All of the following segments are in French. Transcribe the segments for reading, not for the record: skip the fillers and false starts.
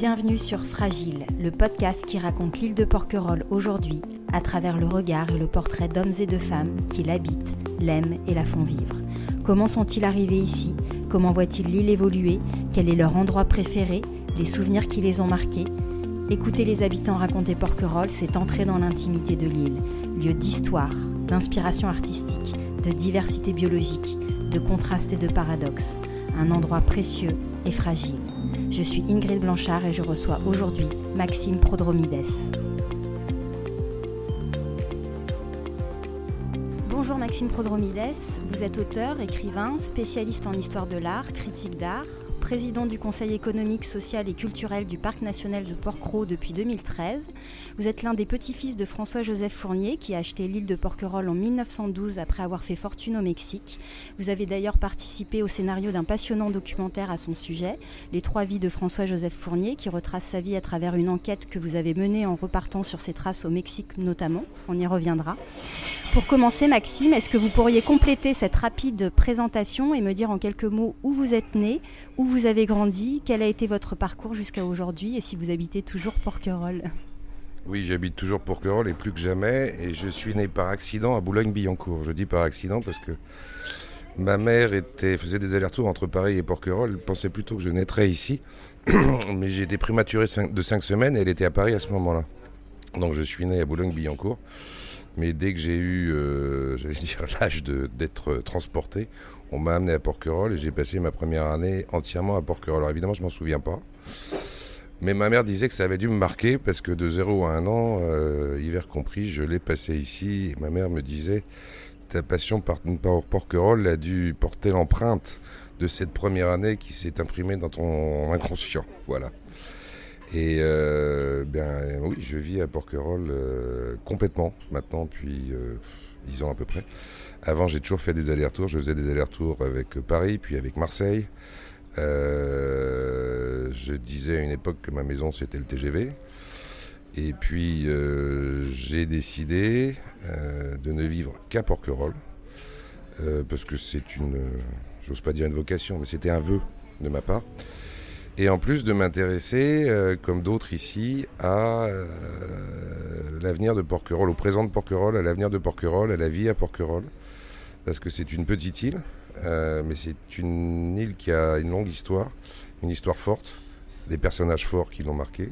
Bienvenue sur Fragile, le podcast qui raconte l'île de Porquerolles aujourd'hui, à travers le regard et le portrait d'hommes et de femmes qui l'habitent, l'aiment et la font vivre. Comment sont-ils arrivés ici ? Comment voient-ils l'île évoluer ? Quel est leur endroit préféré ? Les souvenirs qui les ont marqués ? Écouter les habitants raconter Porquerolles, c'est entrer dans l'intimité de l'île, lieu d'histoire, d'inspiration artistique, de diversité biologique, de contrastes et de paradoxes. Un endroit précieux et fragile. Je suis Ingrid Blanchard et je reçois aujourd'hui Maxime Prodromides. Bonjour Maxime Prodromides, vous êtes auteur, écrivain, spécialiste en histoire de l'art, critique d'art, président du Conseil économique, social et culturel du Parc national de Porquerolles depuis 2013. Vous êtes l'un des petits-fils de François-Joseph Fournier qui a acheté l'île de Porquerolles en 1912 après avoir fait fortune au Mexique. Vous avez d'ailleurs participé au scénario d'un passionnant documentaire à son sujet, Les 3 vies de François-Joseph Fournier, qui retrace sa vie à travers une enquête que vous avez menée en repartant sur ses traces au Mexique notamment. On y reviendra. Pour commencer, Maxime, est-ce que vous pourriez compléter cette rapide présentation et me dire en quelques mots où vous êtes né, où vous avez grandi, quel a été votre parcours jusqu'à aujourd'hui et si vous habitez toujours Porquerolles ? Oui, j'habite toujours Porquerolles et plus que jamais, et je suis né par accident à Boulogne-Billancourt. Je dis par accident parce que ma mère faisait des allers-retours entre Paris et Porquerolles. Elle pensait plutôt que je naîtrais ici, mais j'ai été prématuré de 5 semaines et elle était à Paris à ce moment-là. Donc je suis né à Boulogne-Billancourt. Mais dès que j'ai eu l'âge d'être transporté, on m'a amené à Porquerolles et j'ai passé ma première année entièrement à Porquerolles. Alors évidemment, je ne m'en souviens pas. Mais ma mère disait que ça avait dû me marquer parce que de 0 à 1 an, hiver compris, je l'ai passé ici. Et ma mère me disait, ta passion pour Porquerolles a dû porter l'empreinte de cette première année qui s'est imprimée dans ton inconscient. Voilà. Et oui, je vis à Porquerolles complètement maintenant depuis 10 ans à peu près. Avant, j'ai toujours fait des allers-retours. Je faisais des allers-retours avec Paris, puis avec Marseille. Je disais à une époque que ma maison, c'était le TGV. Et puis, j'ai décidé de ne vivre qu'à Porquerolles. Parce que c'est j'ose pas dire une vocation, mais c'était un vœu de ma part. Et en plus de m'intéresser, comme d'autres ici, à l'avenir de Porquerolles, au présent de Porquerolles, à l'avenir de Porquerolles, à la vie à Porquerolles. Parce que c'est une petite île, mais c'est une île qui a une longue histoire, une histoire forte, des personnages forts qui l'ont marqué.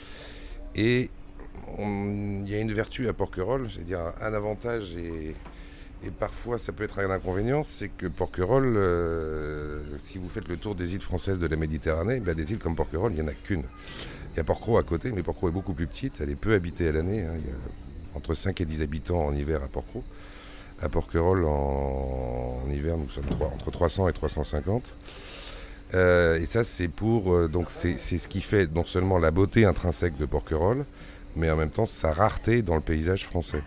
Et il y a une vertu à Porquerolles, c'est-à-dire un avantage et parfois ça peut être un inconvénient, c'est que Porquerolles, si vous faites le tour des îles françaises de la Méditerranée, des îles comme Porquerolles, il n'y en a qu'une. Il y a Porquerolles à côté, mais Porquerolles est beaucoup plus petite, elle est peu habitée à l'année, il y a entre 5 et 10 habitants en hiver à Porquerolles. À Porquerolles, en hiver, nous sommes entre 300 et 350. Et ça, c'est c'est ce qui fait non seulement la beauté intrinsèque de Porquerolles, mais en même temps sa rareté dans le paysage français.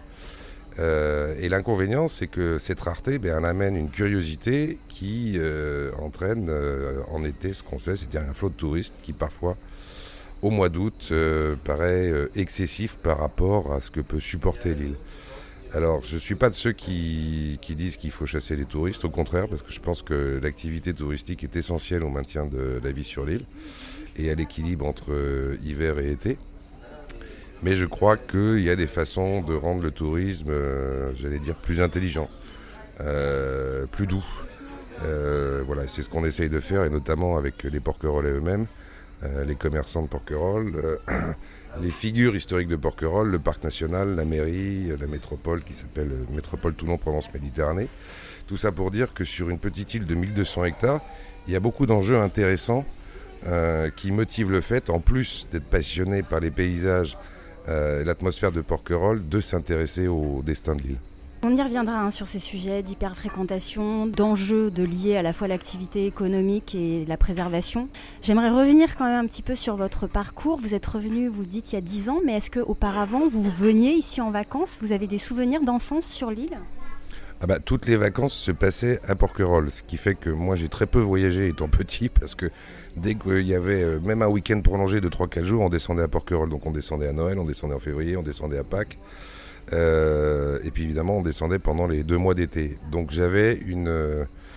Et l'inconvénient, c'est que cette rareté, elle amène une curiosité qui entraîne en été ce qu'on sait, c'est-à-dire un flot de touristes qui parfois, au mois d'août, paraît excessif par rapport à ce que peut supporter l'île. Alors, je ne suis pas de ceux qui disent qu'il faut chasser les touristes, au contraire, parce que je pense que l'activité touristique est essentielle au maintien de la vie sur l'île et à l'équilibre entre hiver et été. Mais je crois qu'il y a des façons de rendre le tourisme, plus intelligent, plus doux. Voilà, c'est ce qu'on essaye de faire, et notamment avec les Porquerolles eux-mêmes, les commerçants de Porquerolles, les figures historiques de Porquerolles, le parc national, la mairie, la métropole qui s'appelle Métropole Toulon-Provence-Méditerranée. Tout ça pour dire que sur une petite île de 1200 hectares, il y a beaucoup d'enjeux intéressants qui motivent le fait, en plus d'être passionné par les paysages, l'atmosphère de Porquerolles, de s'intéresser au destin de l'île. On y reviendra sur ces sujets d'hyperfréquentation, d'enjeux liés à la fois l'activité économique et la préservation. J'aimerais revenir quand même un petit peu sur votre parcours. Vous êtes revenu, vous le dites, il y a 10 ans, mais est-ce qu'auparavant, vous veniez ici en vacances ? Vous avez des souvenirs d'enfance sur l'île ? Toutes les vacances se passaient à Porquerolles, ce qui fait que moi j'ai très peu voyagé étant petit, parce que dès qu'il y avait même un week-end prolongé de 3-4 jours, on descendait à Porquerolles. Donc on descendait à Noël, on descendait en février, on descendait à Pâques. Et puis évidemment on descendait pendant les 2 mois d'été. Donc j'avais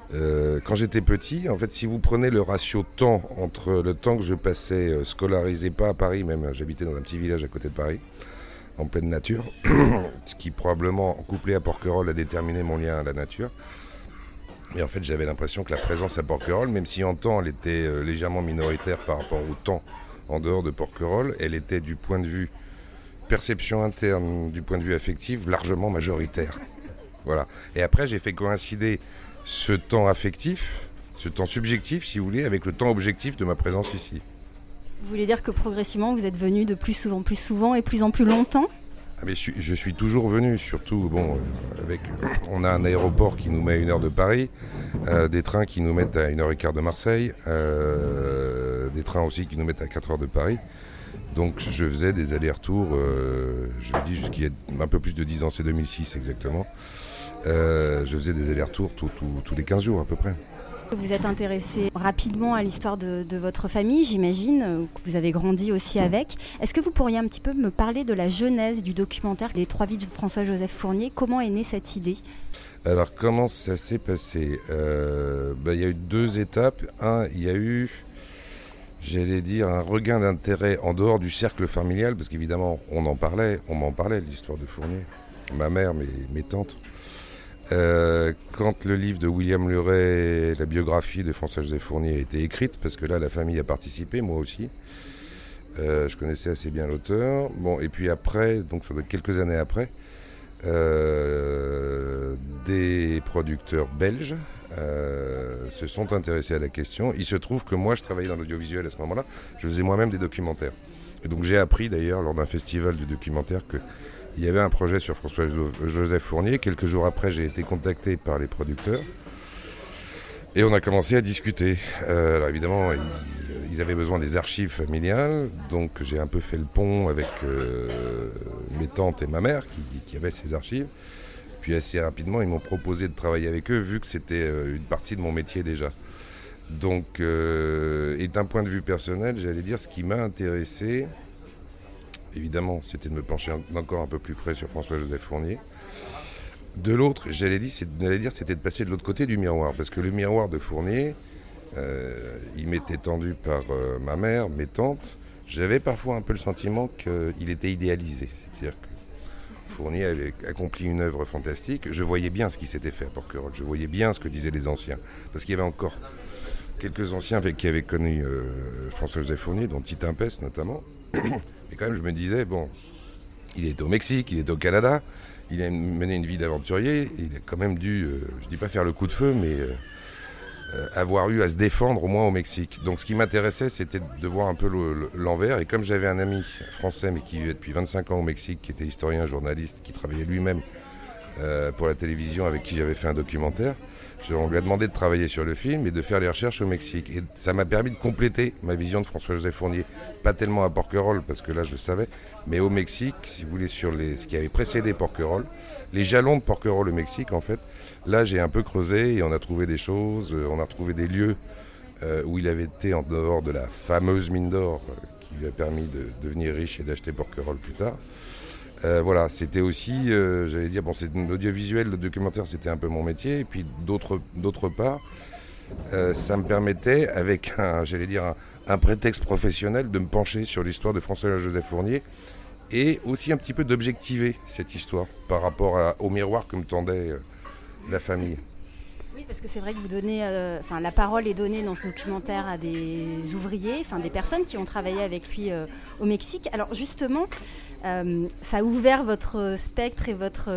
Quand j'étais petit, en fait, si vous prenez le ratio temps entre le temps que je passais scolarisé, pas à Paris même, j'habitais dans un petit village à côté de Paris, en pleine nature, ce qui probablement, couplé à Porquerolles, a déterminé mon lien à la nature. Mais en fait, j'avais l'impression que la présence à Porquerolles, même si en temps elle était légèrement minoritaire par rapport au temps en dehors de Porquerolles, elle était du point de vue perception interne, du point de vue affectif, largement majoritaire. Voilà. Et après, j'ai fait coïncider ce temps affectif, ce temps subjectif, si vous voulez, avec le temps objectif de ma présence ici. Vous voulez dire que progressivement, vous êtes venu de plus souvent et plus en plus longtemps ? Mais je suis toujours venu, surtout, on a un aéroport qui nous met à 1 heure de Paris, des trains qui nous mettent à 1h15 de Marseille, des trains aussi qui nous mettent à 4 heures de Paris. Donc je faisais des allers-retours, je vous dis jusqu'il y a un peu plus de 10 ans, c'est 2006 exactement. Je faisais des allers-retours tous les 15 jours à peu près. Vous êtes intéressé rapidement à l'histoire de votre famille, j'imagine, que vous avez grandi aussi avec. Est-ce que vous pourriez un petit peu me parler de la genèse du documentaire Les 3 vies de François-Joseph Fournier ? Comment est née cette idée ? Alors comment ça s'est passé ? Il y a eu 2 étapes. Il y a eu, j'allais dire, un regain d'intérêt en dehors du cercle familial, parce qu'évidemment on m'en parlait de l'histoire de Fournier, ma mère, mes tantes. Quand le livre de William Luray, la biographie de François-Joseph Fournier, a été écrite, parce que là la famille a participé, moi aussi, je connaissais assez bien l'auteur. Bon, et puis après, donc ça doit être quelques années après, des producteurs belges se sont intéressés à la question. Il se trouve que moi je travaillais dans l'audiovisuel à ce moment-là, je faisais moi-même des documentaires. Et donc j'ai appris d'ailleurs lors d'un festival du documentaire qu'il y avait un projet sur François-Joseph Fournier. Quelques jours après, j'ai été contacté par les producteurs et on a commencé à discuter. Alors évidemment, ils avaient besoin des archives familiales, donc j'ai un peu fait le pont avec mes tantes et ma mère qui avaient ces archives. Puis assez rapidement, ils m'ont proposé de travailler avec eux, vu que c'était une partie de mon métier déjà. Donc, et d'un point de vue personnel, j'allais dire, ce qui m'a intéressé, évidemment, c'était de me pencher encore un peu plus près sur François-Joseph Fournier. De l'autre, j'allais dire, c'était de passer de l'autre côté du miroir, parce que le miroir de Fournier, il m'était tendu par ma mère, mes tantes. J'avais parfois un peu le sentiment qu'il était idéalisé, c'est-à-dire que Fournier avait accompli une œuvre fantastique. Je voyais bien ce qui s'était fait à Porquerolles, je voyais bien ce que disaient les anciens, parce qu'il y avait encore quelques anciens qui avaient connu François-Joseph Fournier, dont Tite Impès notamment. Et quand même, je me disais, bon, il est au Mexique, il est au Canada, il a mené une vie d'aventurier, il a quand même dû, je dis pas faire le coup de feu, mais avoir eu à se défendre au moins au Mexique. Donc ce qui m'intéressait, c'était de voir un peu l'envers. Et comme j'avais un ami français, mais qui vivait depuis 25 ans au Mexique, qui était historien, journaliste, qui travaillait lui-même pour la télévision, avec qui j'avais fait un documentaire, on lui a demandé de travailler sur le film et de faire les recherches au Mexique. Et ça m'a permis de compléter ma vision de François-Joseph Fournier. Pas tellement à Porquerolles, parce que là je savais, mais au Mexique, si vous voulez, sur ce qui avait précédé Porquerolles, les jalons de Porquerolles au Mexique, en fait, là j'ai un peu creusé et on a trouvé des choses, on a retrouvé des lieux où il avait été en dehors de la fameuse mine d'or qui lui a permis de devenir riche et d'acheter Porquerolles plus tard. Voilà, c'était aussi, j'allais dire, bon, c'est un audiovisuel, le documentaire, c'était un peu mon métier. Et puis d'autre part, ça me permettait, avec un prétexte professionnel, de me pencher sur l'histoire de François-Joseph Fournier et aussi un petit peu d'objectiver cette histoire par rapport au miroir que me tendait la famille. Oui, parce que c'est vrai que vous donnez, la parole est donnée dans ce documentaire à des ouvriers, des personnes qui ont travaillé avec lui au Mexique. Alors justement, ça a ouvert votre spectre et votre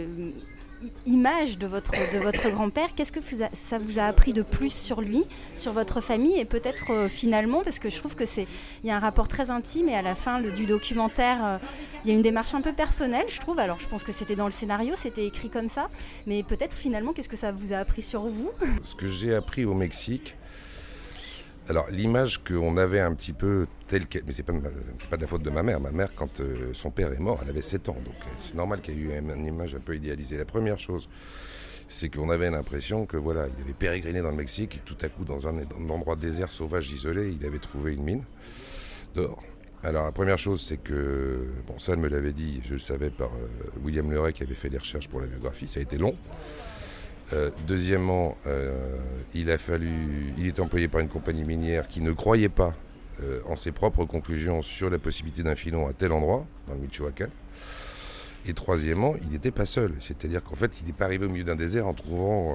image de votre grand-père. Qu'est-ce que ça vous a appris de plus sur lui, sur votre famille et peut-être finalement, parce que je trouve il y a un rapport très intime et à la fin du documentaire, il y a une démarche un peu personnelle, je trouve. Alors je pense que c'était dans le scénario, c'était écrit comme ça, mais peut-être finalement, qu'est-ce que ça vous a appris sur vous ? Ce que j'ai appris au Mexique, alors l'image qu'on avait un petit peu telle qu'elle, mais c'est pas de la faute de ma mère. Ma mère, quand son père est mort, elle avait 7 ans, donc c'est normal qu'il y ait eu une image un peu idéalisée. La première chose, c'est qu'on avait l'impression que voilà, il avait pérégriné dans le Mexique et tout à coup, dans un endroit désert, sauvage, isolé, il avait trouvé une mine d'or. Alors la première chose, c'est que, bon, ça elle me l'avait dit, je le savais par William Luray qui avait fait des recherches pour la biographie, ça a été long. Deuxièmement, il était employé par une compagnie minière qui ne croyait pas en ses propres conclusions sur la possibilité d'un filon à tel endroit, dans le Michoacán. Et troisièmement, il n'était pas seul. C'est-à-dire qu'en fait, il n'est pas arrivé au milieu d'un désert en trouvant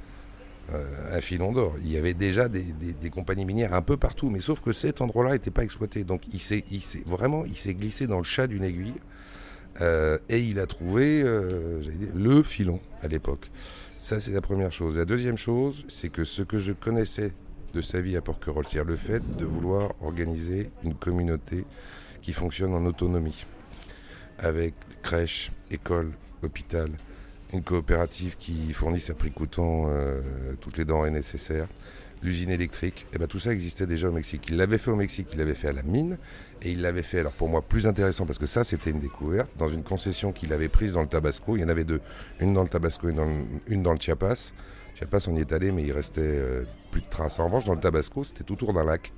un filon d'or. Il y avait déjà des compagnies minières un peu partout, mais sauf que cet endroit-là n'était pas exploité. Donc il s'est glissé dans le chat d'une aiguille et il a trouvé le filon à l'époque. Ça, c'est la première chose. La deuxième chose, c'est que ce que je connaissais de sa vie à Porquerolles, c'est-à-dire le fait de vouloir organiser une communauté qui fonctionne en autonomie, avec crèche, école, hôpital, une coopérative qui fournisse à prix coûtant toutes les denrées nécessaires, l'usine électrique, et bien tout ça existait déjà au Mexique. Il l'avait fait au Mexique, il l'avait fait à la mine, et il l'avait fait, alors pour moi plus intéressant, parce que ça c'était une découverte, dans une concession qu'il avait prise dans le Tabasco. Il y en avait deux, une dans le Tabasco et une dans le Chiapas. Chiapas, on y est allé, mais il restait plus de traces. En revanche, dans le Tabasco, c'était tout autour d'un lac.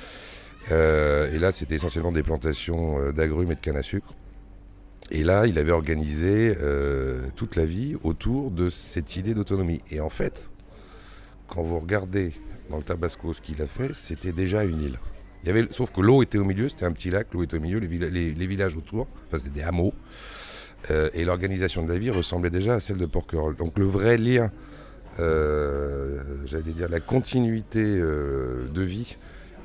Et là, c'était essentiellement des plantations d'agrumes et de canne à sucre. Et là, il avait organisé toute la vie autour de cette idée d'autonomie. Et en fait, quand vous regardez dans le Tabasco ce qu'il a fait, c'était déjà une île. Sauf que l'eau était au milieu, c'était un petit lac, l'eau était au milieu, les villages autour, enfin c'était des hameaux. Et l'organisation de la vie ressemblait déjà à celle de Porquerolles. Donc le vrai lien, j'allais dire la continuité de vie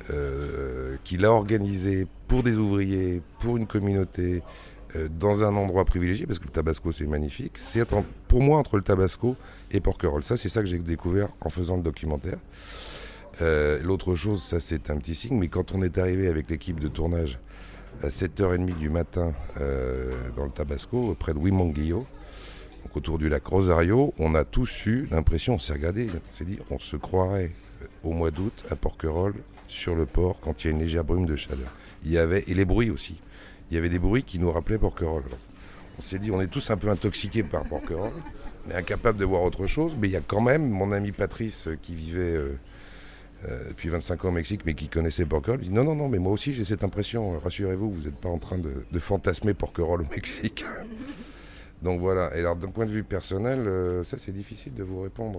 qu'il a organisé pour des ouvriers, pour une communauté, dans un endroit privilégié, parce que le Tabasco c'est magnifique, c'est pour moi entre le Tabasco et Porquerolles. Ça c'est ça que j'ai découvert en faisant le documentaire. L'autre chose, ça c'est un petit signe, mais quand on est arrivé avec l'équipe de tournage à 7h30 du matin dans le Tabasco, près de Huimanguillo, donc autour du lac Rosario, on a tous eu l'impression, on s'est regardé, on s'est dit, on se croirait au mois d'août à Porquerolles, sur le port, quand il y a une légère brume de chaleur. Et les bruits aussi. Il y avait des bruits qui nous rappelaient Porquerolles. On s'est dit, on est tous un peu intoxiqués par Porquerolles, on est incapables de voir autre chose, mais il y a quand même mon ami Patrice qui vivait depuis 25 ans au Mexique, mais qui connaissait Porquerolles. Il dit, non, mais moi aussi j'ai cette impression, rassurez-vous, vous n'êtes pas en train de fantasmer Porquerolles au Mexique. Donc voilà, et alors d'un point de vue personnel, ça c'est difficile de vous répondre.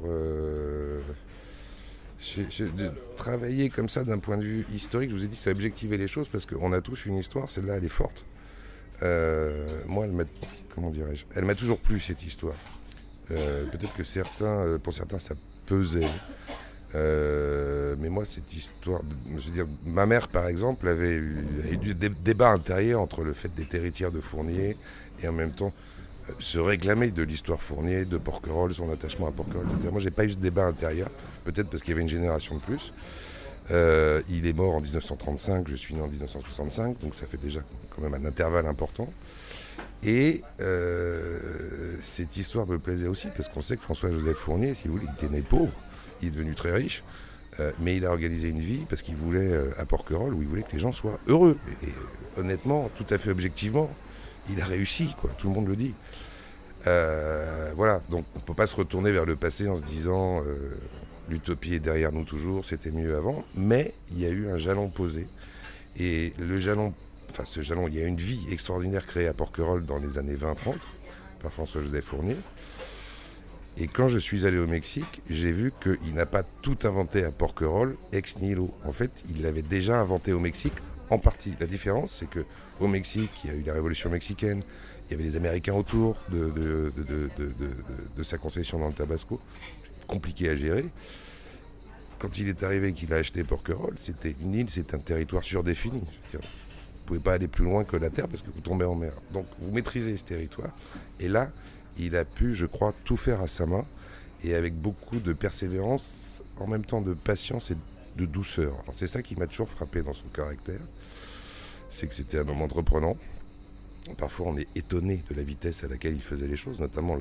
De travailler comme ça d'un point de vue historique, je vous ai dit, ça a objectivé les choses parce qu'on a tous une histoire, celle-là elle est forte. Moi, elle m'a toujours plu cette histoire. Peut-être que pour certains ça pesait. Mais moi cette histoire, je veux dire, ma mère par exemple avait eu des débats intérieurs entre le fait d'être héritière de Fournier et en même temps se réclamer de l'histoire Fournier, de Porquerolles, son attachement à Porquerolles, etc. Moi, j'ai pas eu ce débat intérieur, peut-être parce qu'il y avait une génération de plus. Il est mort en 1935, je suis né en 1965, donc ça fait déjà quand même un intervalle important. Et cette histoire me plaisait aussi, parce qu'on sait que François-Joseph Fournier, si vous voulez, il était né pauvre, il est devenu très riche, mais il a organisé une vie parce qu'il voulait, à Porquerolles, où il voulait que les gens soient heureux. Et honnêtement, tout à fait objectivement, il a réussi, quoi, tout le monde le dit. Voilà, donc on ne peut pas se retourner vers le passé en se disant l'utopie est derrière nous toujours, c'était mieux avant, mais il y a eu un jalon posé. Et il y a une vie extraordinaire créée à Porquerolles dans les années 20-30 par François-Joseph Fournier. Et quand je suis allé au Mexique, j'ai vu qu'il n'a pas tout inventé à Porquerolles ex nihilo. En fait, il l'avait déjà inventé au Mexique en partie. La différence, c'est qu'au Mexique, il y a eu la Révolution mexicaine, il y avait les Américains autour de sa concession dans le Tabasco, compliqué à gérer. Quand il est arrivé et qu'il a acheté Porquerolles, c'était une île, c'est un territoire surdéfini. Vous ne pouvez pas aller plus loin que la terre parce que vous tombez en mer. Donc vous maîtrisez ce territoire. Et là, il a pu, je crois, tout faire à sa main et avec beaucoup de persévérance, en même temps de patience et de douceur. Alors c'est ça qui m'a toujours frappé dans son caractère. C'est que c'était un homme entreprenant. Parfois on est étonné de la vitesse à laquelle il faisait les choses, notamment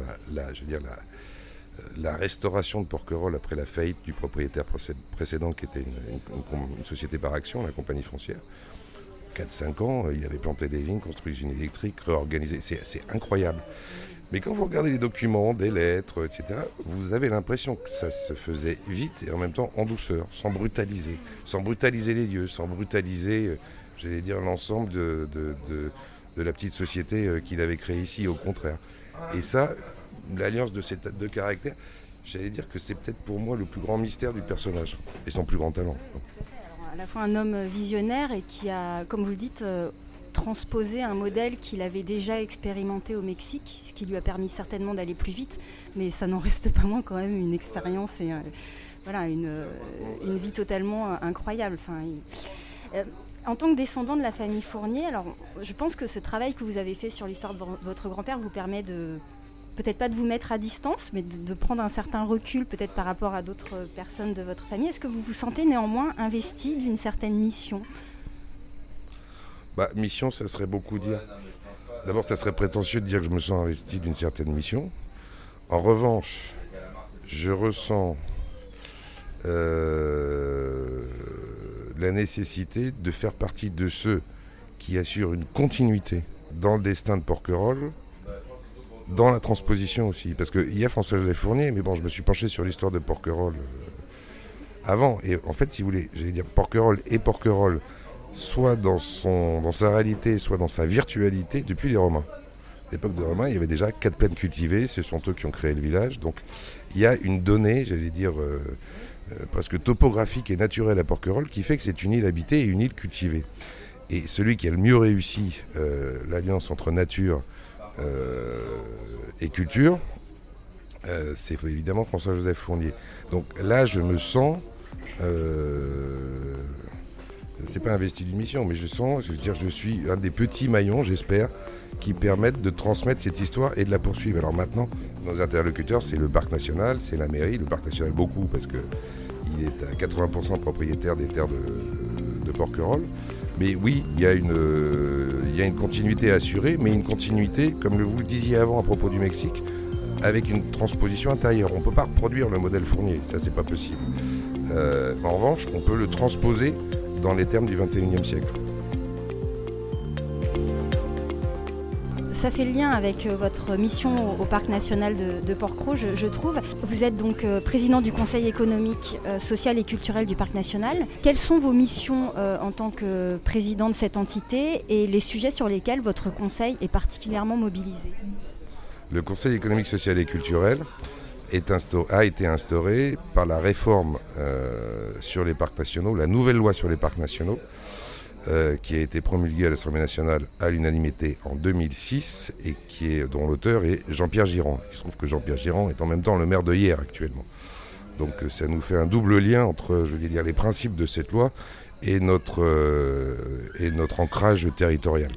la restauration de Porquerolles après la faillite du propriétaire précédent qui était une société par action, la compagnie foncière. 4-5 ans, il avait planté des vignes, construit une électrique, réorganisé. C'est incroyable. Mais quand vous regardez les documents, des lettres, etc., vous avez l'impression que ça se faisait vite et en même temps en douceur, sans brutaliser les lieux, sans brutaliser, j'allais dire, l'ensemble de la petite société qu'il avait créée ici, au contraire. Et ça, l'alliance de ces deux caractères, J'allais dire que c'est peut-être pour moi le plus grand mystère du personnage et son plus grand talent. Alors, à la fois un homme visionnaire et qui a, comme vous le dites, transposé un modèle qu'il avait déjà expérimenté au Mexique, ce qui lui a permis certainement d'aller plus vite, mais ça n'en reste pas moins quand même une expérience et une vie totalement incroyable. En tant que descendant de la famille Fournier, alors je pense que ce travail que vous avez fait sur l'histoire de votre grand-père vous permet de, peut-être pas de vous mettre à distance, mais de prendre un certain recul peut-être par rapport à d'autres personnes de votre famille. Est-ce que vous vous sentez néanmoins investi d'une certaine mission ? Mission, ça serait beaucoup dire. D'abord, ça serait prétentieux de dire que je me sens investi d'une certaine mission. En revanche, je ressens la nécessité de faire partie de ceux qui assurent une continuité dans le destin de Porquerolles, dans la transposition aussi. Parce qu'il y a François-Joseph Fournier, mais bon, je me suis penché sur l'histoire de Porquerolles avant. Et en fait, si vous voulez, j'allais dire Porquerolles et Porquerolles, soit dans sa réalité, soit dans sa virtualité, depuis les Romains. À l'époque des Romains, il y avait déjà 4 plaines cultivées, ce sont eux qui ont créé le village. Donc il y a une donnée, j'allais dire, presque topographique et naturelle à Porquerolles qui fait que c'est une île habitée et une île cultivée. Et celui qui a le mieux réussi l'alliance entre nature et culture, c'est évidemment François-Joseph Fournier. Donc là, je me sens... c'est pas investi d'une mission, mais je suis un des petits maillons, j'espère, qui permettent de transmettre cette histoire et de la poursuivre. Alors maintenant, nos interlocuteurs, c'est le parc national, c'est la mairie, le parc national beaucoup, parce qu'il est à 80% propriétaire des terres de Porquerolles. Mais oui, il y a une continuité assurée, mais une continuité, comme vous le disiez avant à propos du Mexique, avec une transposition intérieure. On ne peut pas reproduire le modèle Fournier, ça c'est pas possible. En revanche, on peut le transposer dans les termes du XXIe siècle. Ça fait le lien avec votre mission au Parc national de Porquerolles, je trouve. Vous êtes donc président du Conseil économique, social et culturel du Parc national. Quelles sont vos missions en tant que président de cette entité et les sujets sur lesquels votre conseil est particulièrement mobilisé ? Le Conseil économique, social et culturel a été instauré par la réforme sur les parcs nationaux, la nouvelle loi sur les parcs nationaux, qui a été promulguée à l'Assemblée nationale à l'unanimité en 2006 et dont l'auteur est Jean-Pierre Girand. Il se trouve que Jean-Pierre Girand est en même temps le maire de Hyères actuellement. Donc ça nous fait un double lien entre, les principes de cette loi et notre ancrage territorial.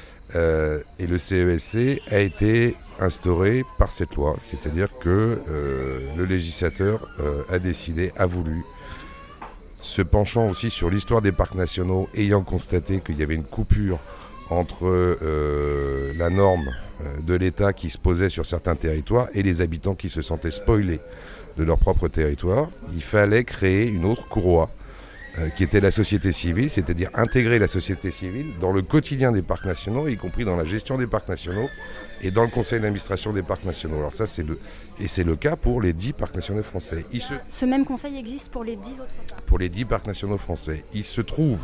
Et le CESC a été instauré par cette loi, c'est-à-dire que le législateur a voulu, se penchant aussi sur l'histoire des parcs nationaux, ayant constaté qu'il y avait une coupure entre la norme de l'État qui se posait sur certains territoires et les habitants qui se sentaient spoilés de leur propre territoire, il fallait créer une autre courroie qui était la société civile, c'est-à-dire intégrer la société civile dans le quotidien des parcs nationaux, y compris dans la gestion des parcs nationaux et dans le conseil d'administration des parcs nationaux. Alors ça, c'est le cas pour les 10 parcs nationaux français. Ce même conseil existe pour les 10 autres parcs ? Pour les 10 parcs nationaux français. Il se trouve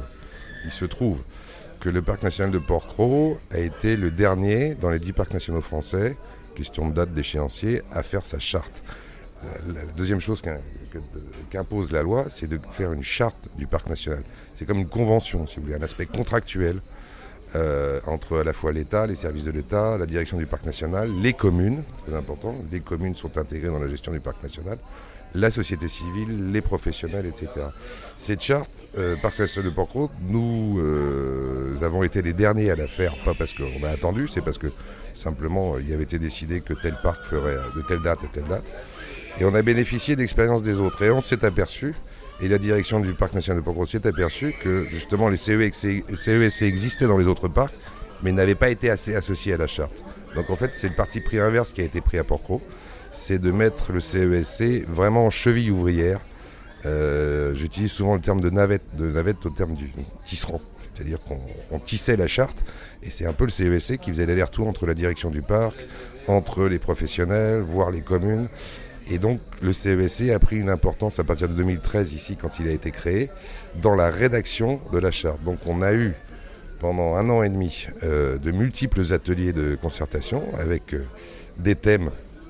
que le parc national de Porquerolles a été le dernier dans les 10 parcs nationaux français, question de date d'échéancier, à faire sa charte. La deuxième chose qu'impose la loi, c'est de faire une charte du parc national. C'est comme une convention, si vous voulez, un aspect contractuel entre à la fois l'État, les services de l'État, la direction du parc national, les communes, très important, les communes sont intégrées dans la gestion du parc national, la société civile, les professionnels, etc. Cette charte, Parc national de Porquerolles, nous avons été les derniers à la faire, pas parce qu'on a attendu, c'est parce que simplement il avait été décidé que tel parc ferait de telle date à telle date. Et on a bénéficié d'expériences des autres. Et on s'est aperçu, et la direction du Parc national de Porquerolles s'est aperçue que justement les CESC existaient dans les autres parcs, mais n'avaient pas été assez associés à la charte. Donc en fait, c'est le parti pris inverse qui a été pris à Porquerolles, c'est de mettre le CESC vraiment en cheville ouvrière. J'utilise souvent le terme de navette au terme du tisserand. C'est-à-dire qu'on tissait la charte, et c'est un peu le CESC qui faisait l'aller-retour entre la direction du parc, entre les professionnels, voire les communes. Et donc le CESC a pris une importance à partir de 2013 ici quand il a été créé dans la rédaction de la charte. Donc on a eu pendant 1 an et demi de multiples ateliers de concertation avec des thèmes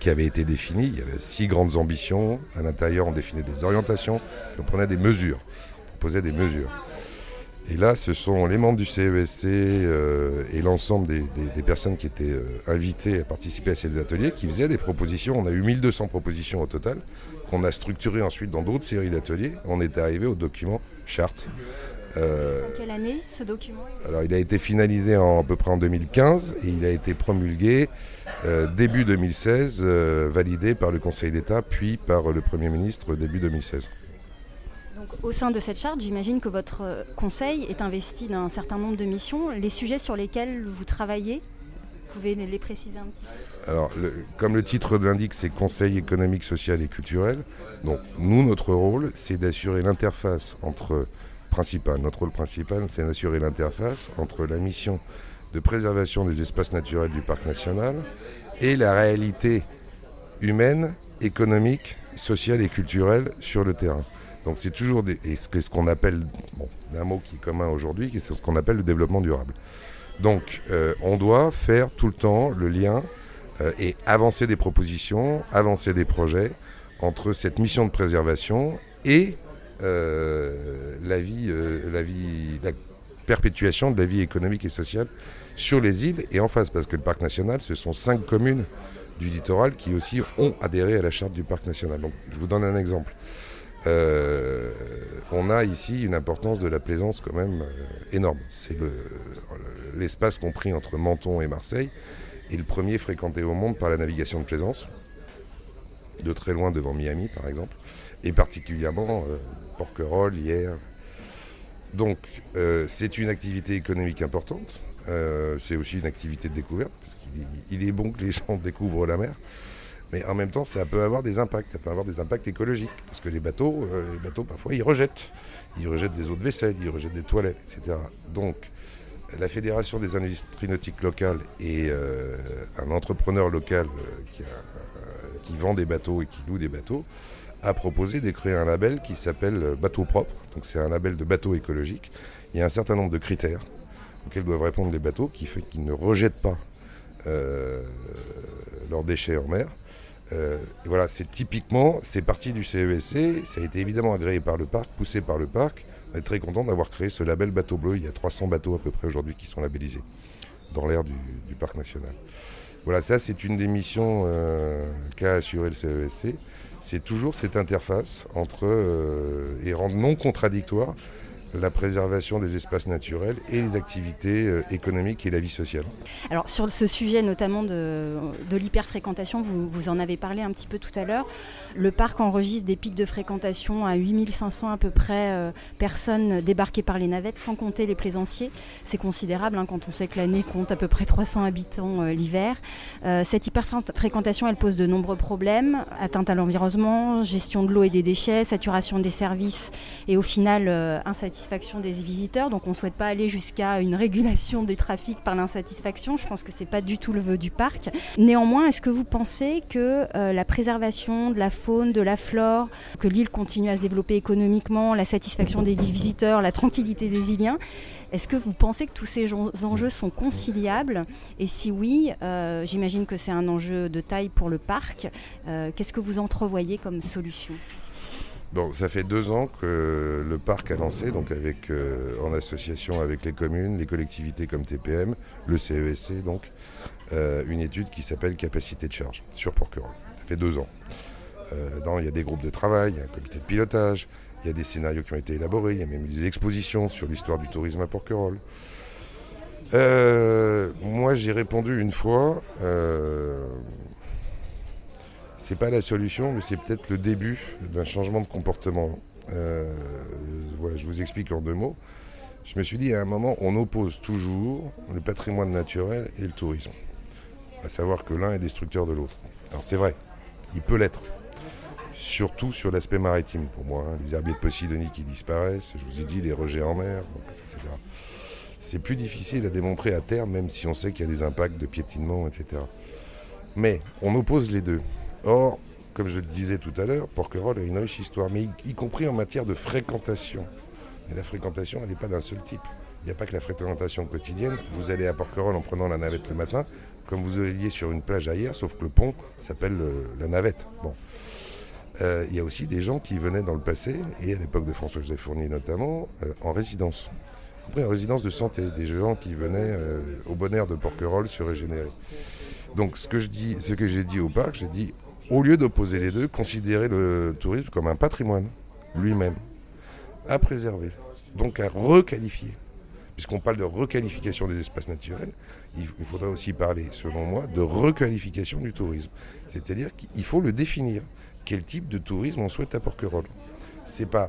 qui avait été définie. Il y avait 6 grandes ambitions. À l'intérieur, on définait des orientations, puis on prenait des mesures, on proposait des mesures. Et là, ce sont les membres du CESC et l'ensemble des personnes qui étaient invitées à participer à ces ateliers qui faisaient des propositions. On a eu 1200 propositions au total, qu'on a structurées ensuite dans d'autres séries d'ateliers. On est arrivé au document charte. En quelle année, ce document ? Alors, il a été finalisé à peu près en 2015 et il a été promulgué début 2016, validé par le Conseil d'État, puis par le Premier ministre début 2016. Donc, au sein de cette charte, j'imagine que votre conseil est investi d'un certain nombre de missions. Les sujets sur lesquels vous travaillez, vous pouvez les préciser un petit peu ? Alors, comme le titre l'indique, c'est Conseil économique, social et culturel. Donc, nous, notre rôle, c'est d'assurer l'interface entre... Notre rôle principal, c'est d'assurer l'interface entre la mission de préservation des espaces naturels du parc national et la réalité humaine, économique, sociale et culturelle sur le terrain. Donc c'est toujours ce qu'on appelle, un mot qui est commun aujourd'hui, c'est ce qu'on appelle le développement durable. Donc on doit faire tout le temps le lien et avancer des propositions, avancer des projets entre cette mission de préservation et la perpétuation de la vie économique et sociale sur les îles et en face, parce que le parc national, ce sont 5 communes du littoral qui aussi ont adhéré à la charte du parc national. Donc, je vous donne un exemple. On a ici une importance de la plaisance quand même énorme. C'est l'espace compris entre Menton et Marseille est le premier fréquenté au monde par la navigation de plaisance, de très loin devant Miami par exemple, et particulièrement Porquerolles, Hyères. Donc c'est une activité économique importante, c'est aussi une activité de découverte, parce qu'il est bon que les gens découvrent la mer, mais en même temps ça peut avoir des impacts, écologiques, parce que les bateaux parfois ils rejettent des eaux de vaisselle, ils rejettent des toilettes, etc. Donc la Fédération des industries nautiques locales et un entrepreneur local qui vend des bateaux et qui loue des bateaux, a proposé de créer un label qui s'appelle Bateau Propre. Donc c'est un label de bateau écologique. Il y a un certain nombre de critères auxquels doivent répondre les bateaux qui fait qu'ils ne rejettent pas leurs déchets en mer. Et voilà, c'est parti du CESC. Ça a été évidemment agréé par le parc, poussé par le parc. On est très content d'avoir créé ce label Bateau Bleu. Il y a 300 bateaux à peu près aujourd'hui qui sont labellisés dans l'aire du parc national. Voilà, ça c'est une des missions qu'a assuré le CESC. C'est toujours cette interface entre et rendre non contradictoire la préservation des espaces naturels et les activités économiques et la vie sociale. Alors sur ce sujet notamment de l'hyperfréquentation, vous en avez parlé un petit peu tout à l'heure. Le parc enregistre des pics de fréquentation à 8500 à peu près personnes débarquées par les navettes, sans compter les plaisanciers. C'est considérable quand on sait que l'année compte à peu près 300 habitants l'hiver. Cette hyperfréquentation, elle pose de nombreux problèmes, atteinte à l'environnement, gestion de l'eau et des déchets, saturation des services et au final insatisfaction des visiteurs. Donc on ne souhaite pas aller jusqu'à une régulation des trafics par l'insatisfaction. Je pense que ce n'est pas du tout le vœu du parc. Néanmoins, est-ce que vous pensez que la préservation de la faune, de la flore, que l'île continue à se développer économiquement, la satisfaction des visiteurs, la tranquillité des Iliens, est-ce que vous pensez que tous ces enjeux sont conciliables ? Et si oui, j'imagine que c'est un enjeu de taille pour le parc. Qu'est-ce que vous entrevoyez comme solution ? Bon, ça fait 2 ans que le parc a lancé, donc en association avec les communes, les collectivités comme TPM, le CESC, donc, une étude qui s'appelle Capacité de charge sur Porquerolles. Ça fait 2 ans. Là-dedans, il y a des groupes de travail, il y a un comité de pilotage, il y a des scénarios qui ont été élaborés, il y a même des expositions sur l'histoire du tourisme à Porquerolles. Moi, j'ai répondu une fois, c'est pas la solution, mais c'est peut-être le début d'un changement de comportement. Voilà, je vous explique en 2 mots. Je me suis dit, à un moment, on oppose toujours le patrimoine naturel et le tourisme. À savoir que l'un est destructeur de l'autre. Alors c'est vrai, il peut l'être. Surtout sur l'aspect maritime pour moi. Les herbiers de Posidonie qui disparaissent, je vous ai dit, les rejets en mer, etc. C'est plus difficile à démontrer à terme, même si on sait qu'il y a des impacts de piétinement, etc. Mais on oppose les deux. Or, comme je le disais tout à l'heure, Porquerolles a une riche histoire, mais y compris en matière de fréquentation. Et la fréquentation, elle n'est pas d'un seul type. Il n'y a pas que la fréquentation quotidienne. Vous allez à Porquerolles en prenant la navette le matin, comme vous alliez sur une plage ailleurs, sauf que le pont s'appelle la navette. Bon. Il y a aussi des gens qui venaient dans le passé, et à l'époque de François-Joseph Fournier notamment, en résidence. Y compris en résidence de santé, des gens qui venaient au Bon Air de Porquerolles se régénérer. Donc ce que j'ai dit au parc, j'ai dit, au lieu d'opposer les deux, considérez le tourisme comme un patrimoine lui-même, à préserver, donc à requalifier. Puisqu'on parle de requalification des espaces naturels, il faudrait aussi parler, selon moi, de requalification du tourisme. C'est-à-dire qu'il faut le définir. Quel type de tourisme on souhaite à Porquerolles. C'est pas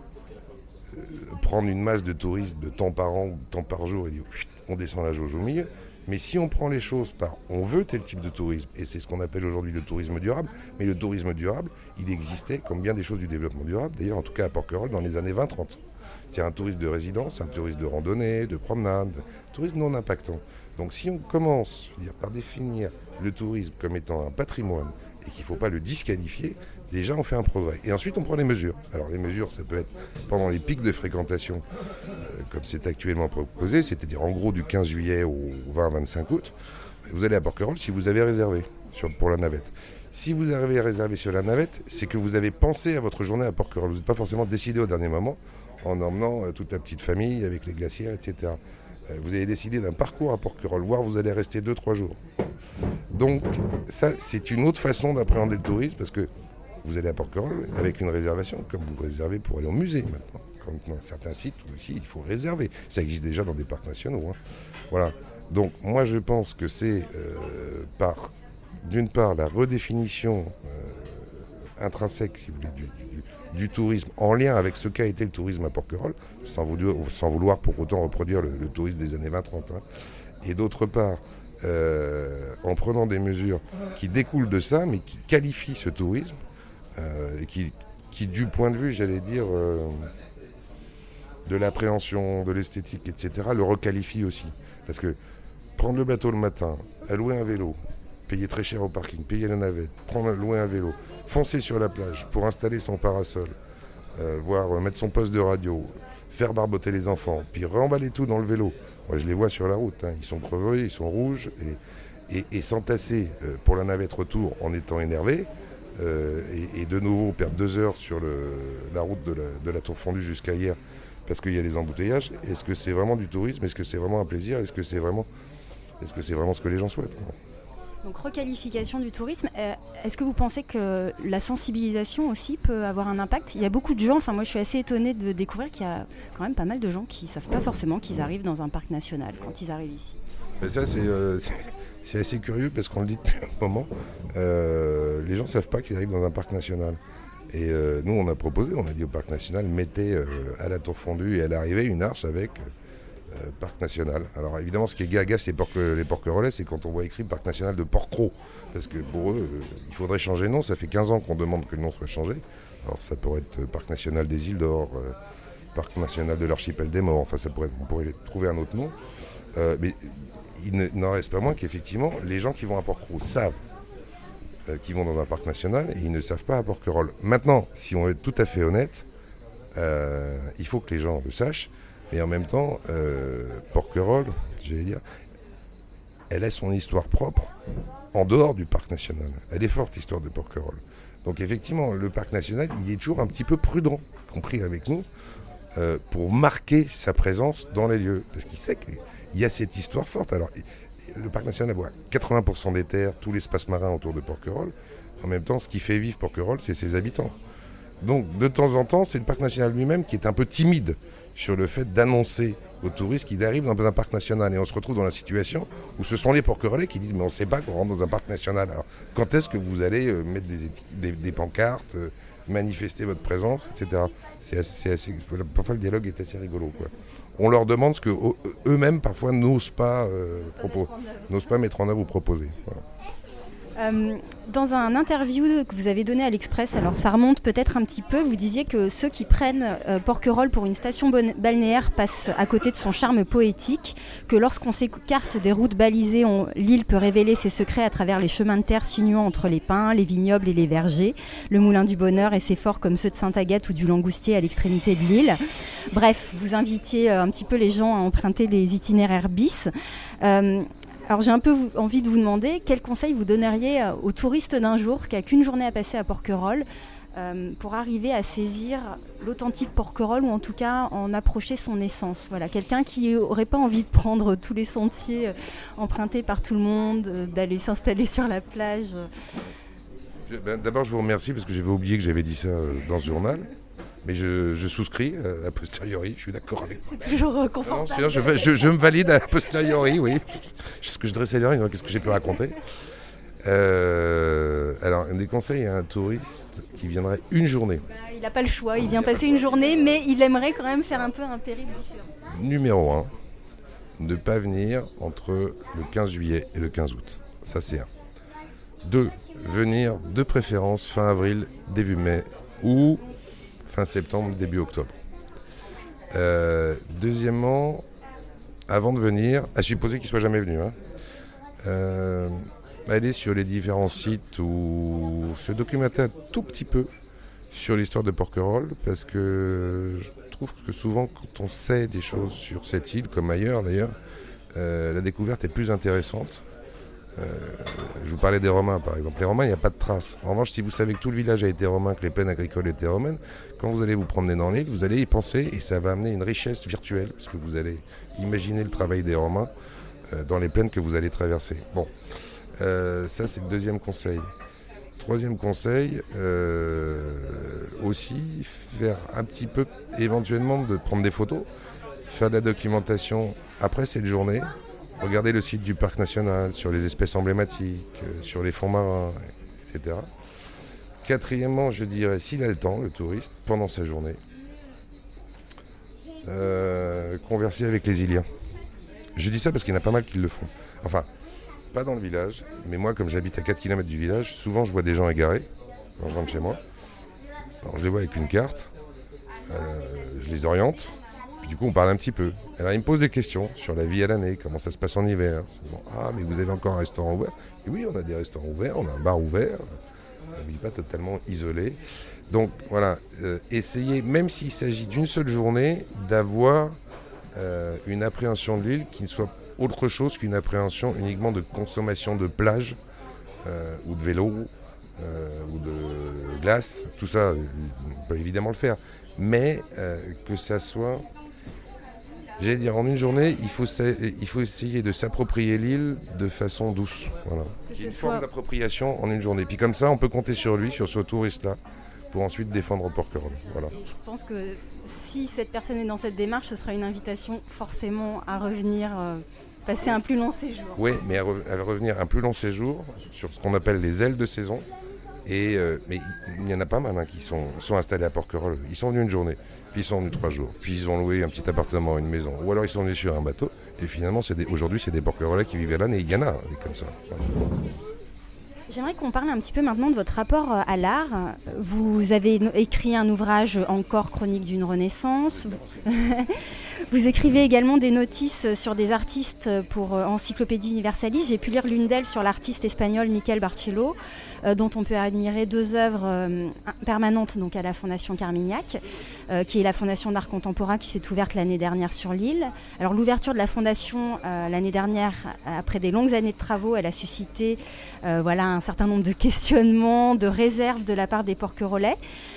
prendre une masse de touristes de temps par an ou de temps par jour et dire on descend la jauge au milieu. Mais si on prend les choses par on veut tel type de tourisme, et c'est ce qu'on appelle aujourd'hui le tourisme durable, mais le tourisme durable, il existait comme bien des choses du développement durable, d'ailleurs en tout cas à Porquerolles dans les années 20-30. C'est un tourisme de résidence, un tourisme de randonnée, de promenade, un tourisme non impactant. Donc si on commence par définir le tourisme comme étant un patrimoine, et qu'il ne faut pas le disqualifier, déjà on fait un progrès. Et ensuite on prend les mesures. Alors les mesures, ça peut être pendant les pics de fréquentation, comme c'est actuellement proposé, c'est-à-dire en gros du 15 juillet au 20-25 août, vous allez à Porquerolles si vous avez réservé pour la navette. Si vous avez réservé sur la navette, c'est que vous avez pensé à votre journée à Porquerolles. Vous n'êtes pas forcément décidé au dernier moment en emmenant toute la petite famille avec les glacières, etc. Vous avez décidé d'un parcours à Porquerolles, voire vous allez rester 2-3 jours. Donc ça, c'est une autre façon d'appréhender le tourisme, parce que vous allez à Porquerolles avec une réservation, comme vous réservez pour aller au musée maintenant. Comme dans certains sites aussi, il faut réserver. Ça existe déjà dans des parcs nationaux. Hein. Voilà. Donc moi, je pense que c'est d'une part la redéfinition intrinsèque, si vous voulez, du tourisme en lien avec ce qu'a été le tourisme à Porquerolles, sans vouloir pour autant reproduire le tourisme des années 20-30. Hein. Et d'autre part, en prenant des mesures qui découlent de ça, mais qui qualifient ce tourisme, et qui, du point de vue, j'allais dire, de l'appréhension, de l'esthétique, etc., le requalifient aussi. Parce que prendre le bateau le matin, louer un vélo, payer très cher au parking, payer la navette, louer un vélo, foncer sur la plage pour installer son parasol, voire mettre son poste de radio, faire barboter les enfants, puis remballer tout dans le vélo. Moi, je les vois sur la route, hein. Ils sont crevés, ils sont rouges, et s'entasser pour la navette retour en étant énervé, et de nouveau perdre 2 heures sur la route de la Tour Fondue jusqu'à hier, parce qu'il y a des embouteillages. Est-ce que c'est vraiment du tourisme? Est-ce que c'est vraiment un plaisir? Est-ce que c'est vraiment ce que les gens souhaitent? Donc requalification du tourisme, est-ce que vous pensez que la sensibilisation aussi peut avoir un impact? Il y a beaucoup de gens, moi je suis assez étonnée de découvrir qu'il y a quand même pas mal de gens qui ne savent pas forcément qu'ils arrivent dans un parc national quand ils arrivent ici. Mais ça c'est assez curieux parce qu'on le dit depuis un moment, les gens ne savent pas qu'ils arrivent dans un parc national. Et nous on a dit au parc national, mettez à la Tour Fondue et à l'arrivée une arche avec... Parc national. Alors évidemment, ce qui agace les Porquerolais, c'est quand on voit écrit Parc national de Porquerolles, parce que pour eux, il faudrait changer le nom. Ça fait 15 ans qu'on demande que le nom soit changé. Alors ça pourrait être Parc national des Îles d'Or, Parc national de l'archipel des Morts. Enfin, on pourrait trouver un autre nom. Mais il n'en reste pas moins qu'effectivement, les gens qui vont à Porquerolles savent qu'ils vont dans un parc national et ils ne savent pas à Porquerolles. Maintenant, si on veut être tout à fait honnête, il faut que les gens le sachent. Mais en même temps, Porquerolles, j'allais dire, elle a son histoire propre en dehors du parc national. Elle est forte, l'histoire de Porquerolles. Donc effectivement, le parc national, il est toujours un petit peu prudent, y compris avec nous, pour marquer sa présence dans les lieux. Parce qu'il sait qu'il y a cette histoire forte. Alors, le parc national a 80% des terres, tout l'espace marin autour de Porquerolles. En même temps, ce qui fait vivre Porquerolles, c'est ses habitants. Donc, de temps en temps, c'est le parc national lui-même qui est un peu timide sur le fait d'annoncer aux touristes qu'ils arrivent dans un parc national. Et on se retrouve dans la situation où ce sont les Porquerolais qui disent « mais on ne sait pas qu'on rentre dans un parc national. Alors, quand est-ce que vous allez mettre des pancartes, manifester votre présence, etc. » Parfois, le dialogue est assez rigolo, quoi. On leur demande ce qu'eux-mêmes, parfois, n'osent pas mettre en œuvre ou proposer. Voilà. Dans un interview que vous avez donné à l'Express, alors ça remonte peut-être un petit peu, vous disiez que ceux qui prennent Porquerolles pour une station balnéaire passent à côté de son charme poétique, que lorsqu'on s'écarte des routes balisées, l'île peut révéler ses secrets à travers les chemins de terre sinuant entre les pins, les vignobles et les vergers, le moulin du bonheur et ses forts comme ceux de Sainte-Agathe ou du Langoustier à l'extrémité de l'île. Bref, vous invitiez un petit peu les gens à emprunter les itinéraires bis. Alors j'ai un peu envie de vous demander quel conseil vous donneriez au touriste d'un jour qui n'a qu'une journée à passer à Porquerolles pour arriver à saisir l'authentique Porquerolles ou en tout cas en approcher son essence. Voilà, quelqu'un qui n'aurait pas envie de prendre tous les sentiers empruntés par tout le monde, d'aller s'installer sur la plage. D'abord, je vous remercie parce que j'avais oublié que j'avais dit ça dans ce journal. Mais je souscris a posteriori, je suis d'accord avec vous. C'est toujours confortable. Je me valide a posteriori, oui. Ce que je dressais derrière, qu'est-ce que j'ai pu raconter alors, des conseils à un touriste qui viendrait une journée. Il n'a pas le choix, il vient passer une journée, mais il aimerait quand même faire un peu un périple différent. Numéro 1, ne pas venir entre le 15 juillet et le 15 août. Ça, c'est 1. 2, venir de préférence fin avril, début mai ou fin septembre, début octobre. Deuxièmement, avant de venir, à supposer qu'il ne soit jamais venu, aller sur les différents sites ou se documenter un tout petit peu sur l'histoire de Porquerolles, parce que je trouve que souvent, quand on sait des choses sur cette île, comme ailleurs d'ailleurs, la découverte est plus intéressante. Je vous parlais des Romains par exemple. Les Romains, il n'y a pas de traces. En revanche, si vous savez que tout le village a été romain, que les plaines agricoles étaient romaines, quand vous allez vous promener dans l'île, vous allez y penser et ça va amener une richesse virtuelle, parce que vous allez imaginer le travail des Romains dans les plaines que vous allez traverser. Bon, ça c'est le deuxième conseil. Troisième conseil, aussi faire un petit peu, éventuellement, de prendre des photos, faire de la documentation après cette journée. Regardez le site du parc national, sur les espèces emblématiques, sur les fonds marins, etc. Quatrièmement, je dirais, s'il a le temps, le touriste, pendant sa journée, converser avec les Iliens. Je dis ça parce qu'il y en a pas mal qui le font. Enfin, pas dans le village, mais moi, comme j'habite à 4 km du village, souvent je vois des gens égarés, quand je rentre chez moi. Alors, je les vois avec une carte, je les oriente. Du coup, on parle un petit peu. Alors, il me pose des questions sur la vie à l'année, comment ça se passe en hiver. Bon, mais vous avez encore un restaurant ouvert ? Et oui, on a des restaurants ouverts, on a un bar ouvert. On ne vit pas totalement isolé. Donc, voilà, essayez, même s'il s'agit d'une seule journée, d'avoir une appréhension de l'île qui ne soit autre chose qu'une appréhension uniquement de consommation de plage ou de vélo ou de glace. Tout ça, on peut évidemment le faire. Mais que ça soit... J'allais dire, en une journée, il faut essayer de s'approprier l'île de façon douce. Voilà. Une forme d'appropriation en une journée. Puis comme ça, on peut compter sur lui, sur ce touriste-là, pour ensuite défendre Porquerolles. Voilà. Je pense que si cette personne est dans cette démarche, ce sera une invitation forcément à revenir passer un plus long séjour. Oui, mais à revenir un plus long séjour sur ce qu'on appelle les ailes de saison. Mais il y en a pas mal qui sont installés à Porquerolles. Ils sont venus une journée, puis ils sont venus 3 jours, puis ils ont loué un petit appartement, une maison, ou alors ils sont venus sur un bateau. Et finalement, aujourd'hui, c'est des Porquerolais qui vivent à l'année. Il y en a comme ça. Voilà. J'aimerais qu'on parle un petit peu maintenant de votre rapport à l'art. Vous avez écrit un ouvrage encore chronique d'une renaissance. Vous écrivez également des notices sur des artistes pour Encyclopédie Universalis. J'ai pu lire l'une d'elles sur l'artiste espagnol Miquel Barceló, dont on peut admirer 2 œuvres permanentes donc à la Fondation Carmignac, qui est la Fondation d'art contemporain qui s'est ouverte l'année dernière sur l'île. Alors l'ouverture de la Fondation l'année dernière, après des longues années de travaux, elle a suscité un certain nombre de questionnements, de réserves de la part des Porquerolais.